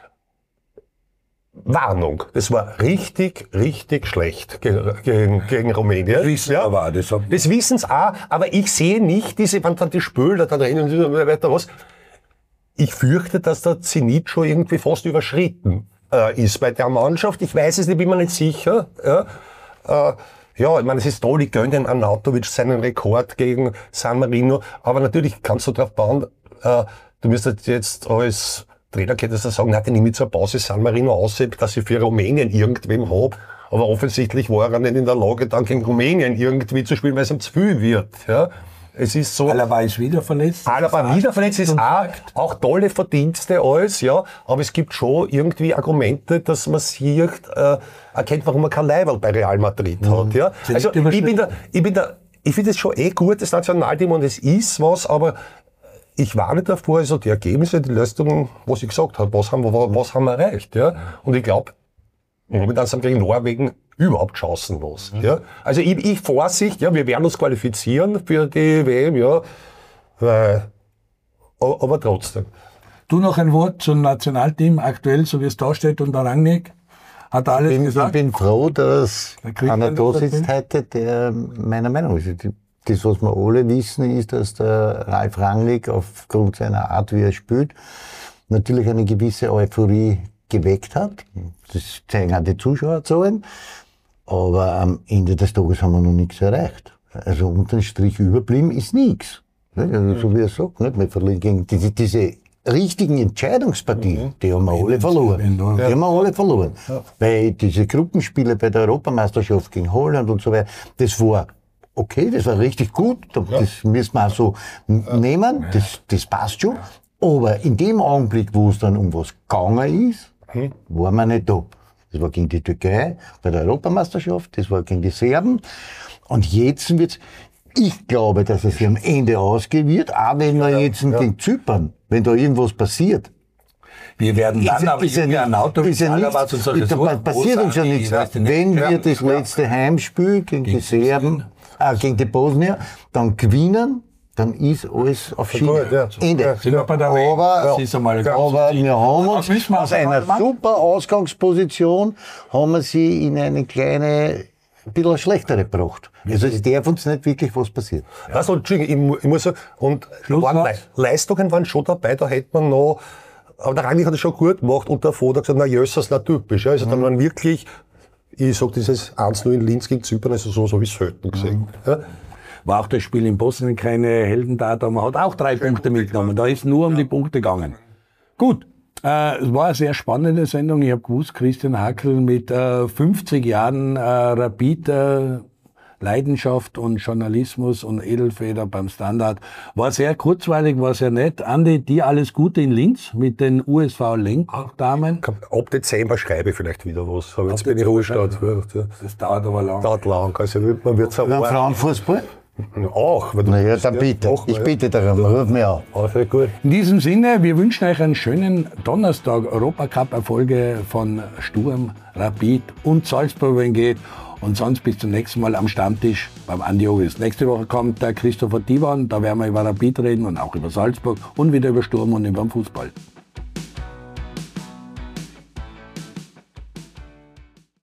B: Warnung, das war richtig, richtig schlecht gegen, gegen, gegen Rumänien.
A: Das wissen ja, aber auch, das,
B: das wissen's auch, aber ich sehe nicht diese, wenn dann die Spieler dann rennen und weiter was. Ich fürchte, dass der Zenit schon irgendwie fast überschritten äh, ist bei der Mannschaft. Ich weiß es nicht, bin mir nicht sicher. Ja, äh, ja ich meine, es ist toll, ich gönne den Arnautovic seinen Rekord gegen San Marino, aber natürlich kannst du darauf bauen, äh, du müsstest jetzt als Trainer könntest du sagen, nein, den nehme ich zur Pause San Marino aus, dass ich für Rumänien irgendwem habe. Aber offensichtlich war er nicht in der Lage, dann gegen Rumänien irgendwie zu spielen, weil es ihm zu viel wird. Ja. Es ist so.
A: Alaba ist wieder verletzt.
B: Alaba wieder verletzt ist auch, auch tolle Verdienste alles, ja. Aber es gibt schon irgendwie Argumente, dass man sieht, äh, erkennt, warum man kein Leiberl bei Real Madrid mhm. hat, ja. Also ich bin da, ich bin da, ich finde es schon eh gut, das Nationalteam, und es ist was, aber ich warne davor, also die Ergebnisse, die Leistungen, was ich gesagt habe, was haben wir, was haben wir erreicht, ja. Und ich glaube, momentan sind wir gegen Norwegen überhaupt chancenlos. Mhm. Ja? Also ich, ich Vorsicht, ja, wir werden uns qualifizieren für die W M, ja, weil, aber trotzdem.
A: Du noch ein Wort zum Nationalteam, aktuell, so wie es da steht, und der Rangnick hat alles
C: ich bin,
A: gesagt.
C: Ich bin froh, dass einer da sitzt heute, der meiner Meinung ist. Das, was wir alle wissen, ist, dass der Ralf Rangnick aufgrund seiner Art, wie er spielt, natürlich eine gewisse Euphorie geweckt hat. Das zeigen auch die Zuschauerzahlen. Aber am Ende des Tages haben wir noch nichts erreicht. Also unter dem Strich überblieben ist nichts. Also, so wie er sagt, nicht? Wir verlieren gegen diese, diese richtigen Entscheidungspartien, mhm. die haben wir alle verloren. Die haben wir alle verloren. Ja. Weil diese Gruppenspiele bei der Europameisterschaft gegen Holland und so weiter, das war okay, das war richtig gut. Das ja. müssen wir auch so ja. nehmen. Das, das passt schon. Aber in dem Augenblick, wo es dann um was gegangen ist, mhm. waren wir nicht da. Das war gegen die Türkei bei der Europameisterschaft, das war gegen die Serben. Und jetzt wird's, ich glaube, dass es am Ende ausgehen wird, auch wenn wir jetzt ja. gegen Zypern, wenn da irgendwas passiert.
A: Wir werden dann,
C: ist,
A: aber
C: ist ja
A: ein Auto
C: ist ja nichts, ist, da passiert uns ja nichts. Wenn wir das letzte Heimspiel gegen, gegen die Serben, äh, gegen die Bosnier, dann gewinnen, dann ist alles auf Schiene. Ja, Ende. Ja,
A: sind wir bei der aber,
C: ja, aber wir haben uns aus einer super Ausgangsposition haben wir sie in eine kleine, ein bisschen schlechtere gebracht. Also es darf uns nicht wirklich was passieren.
B: Ja. Also, Entschuldigung, ich, ich muss sagen, und waren Leistungen waren schon dabei, da hätte man noch, aber der Rangnick hat es schon gut gemacht, und der Foda gesagt, na, Jössers, na, typisch. Also mhm. dann waren wirklich, ich sag, dieses eins null in Linz gegen Zypern, also so, so habe ich es selten gesehen. Mhm. Ja.
A: War auch das Spiel in Bosnien keine Heldentat, aber man hat auch drei Punkte mitgenommen. Da ist nur um die Punkte gegangen. Gut, äh, es war eine sehr spannende Sendung. Ich habe gewusst, Christian Hackl mit äh, fünfzig Jahren äh, Rapid, äh, Leidenschaft und Journalismus und Edelfeder beim Standard. War sehr kurzweilig, war sehr nett. Andi, dir alles Gute in Linz mit den U S V-Lenkdamen.
B: Ab Dezember schreibe ich vielleicht wieder was. Aber jetzt bin ich Ruhestand.
A: Das dauert aber lang.
B: Dauert lang. Also man wird es
C: auch Frauenfußball?
B: Auch.
C: Naja, dann bitte. Auch, ich bitte darum, ruf mich an.
B: Also gut.
A: In diesem Sinne, wir wünschen euch einen schönen Donnerstag. Europacup-Erfolge von Sturm, Rapid und Salzburg, wenn geht. Und sonst bis zum nächsten Mal am Stammtisch beim Andi Ogris. Nächste Woche kommt der Christopher Divan, da werden wir über Rapid reden und auch über Salzburg und wieder über Sturm und über den Fußball.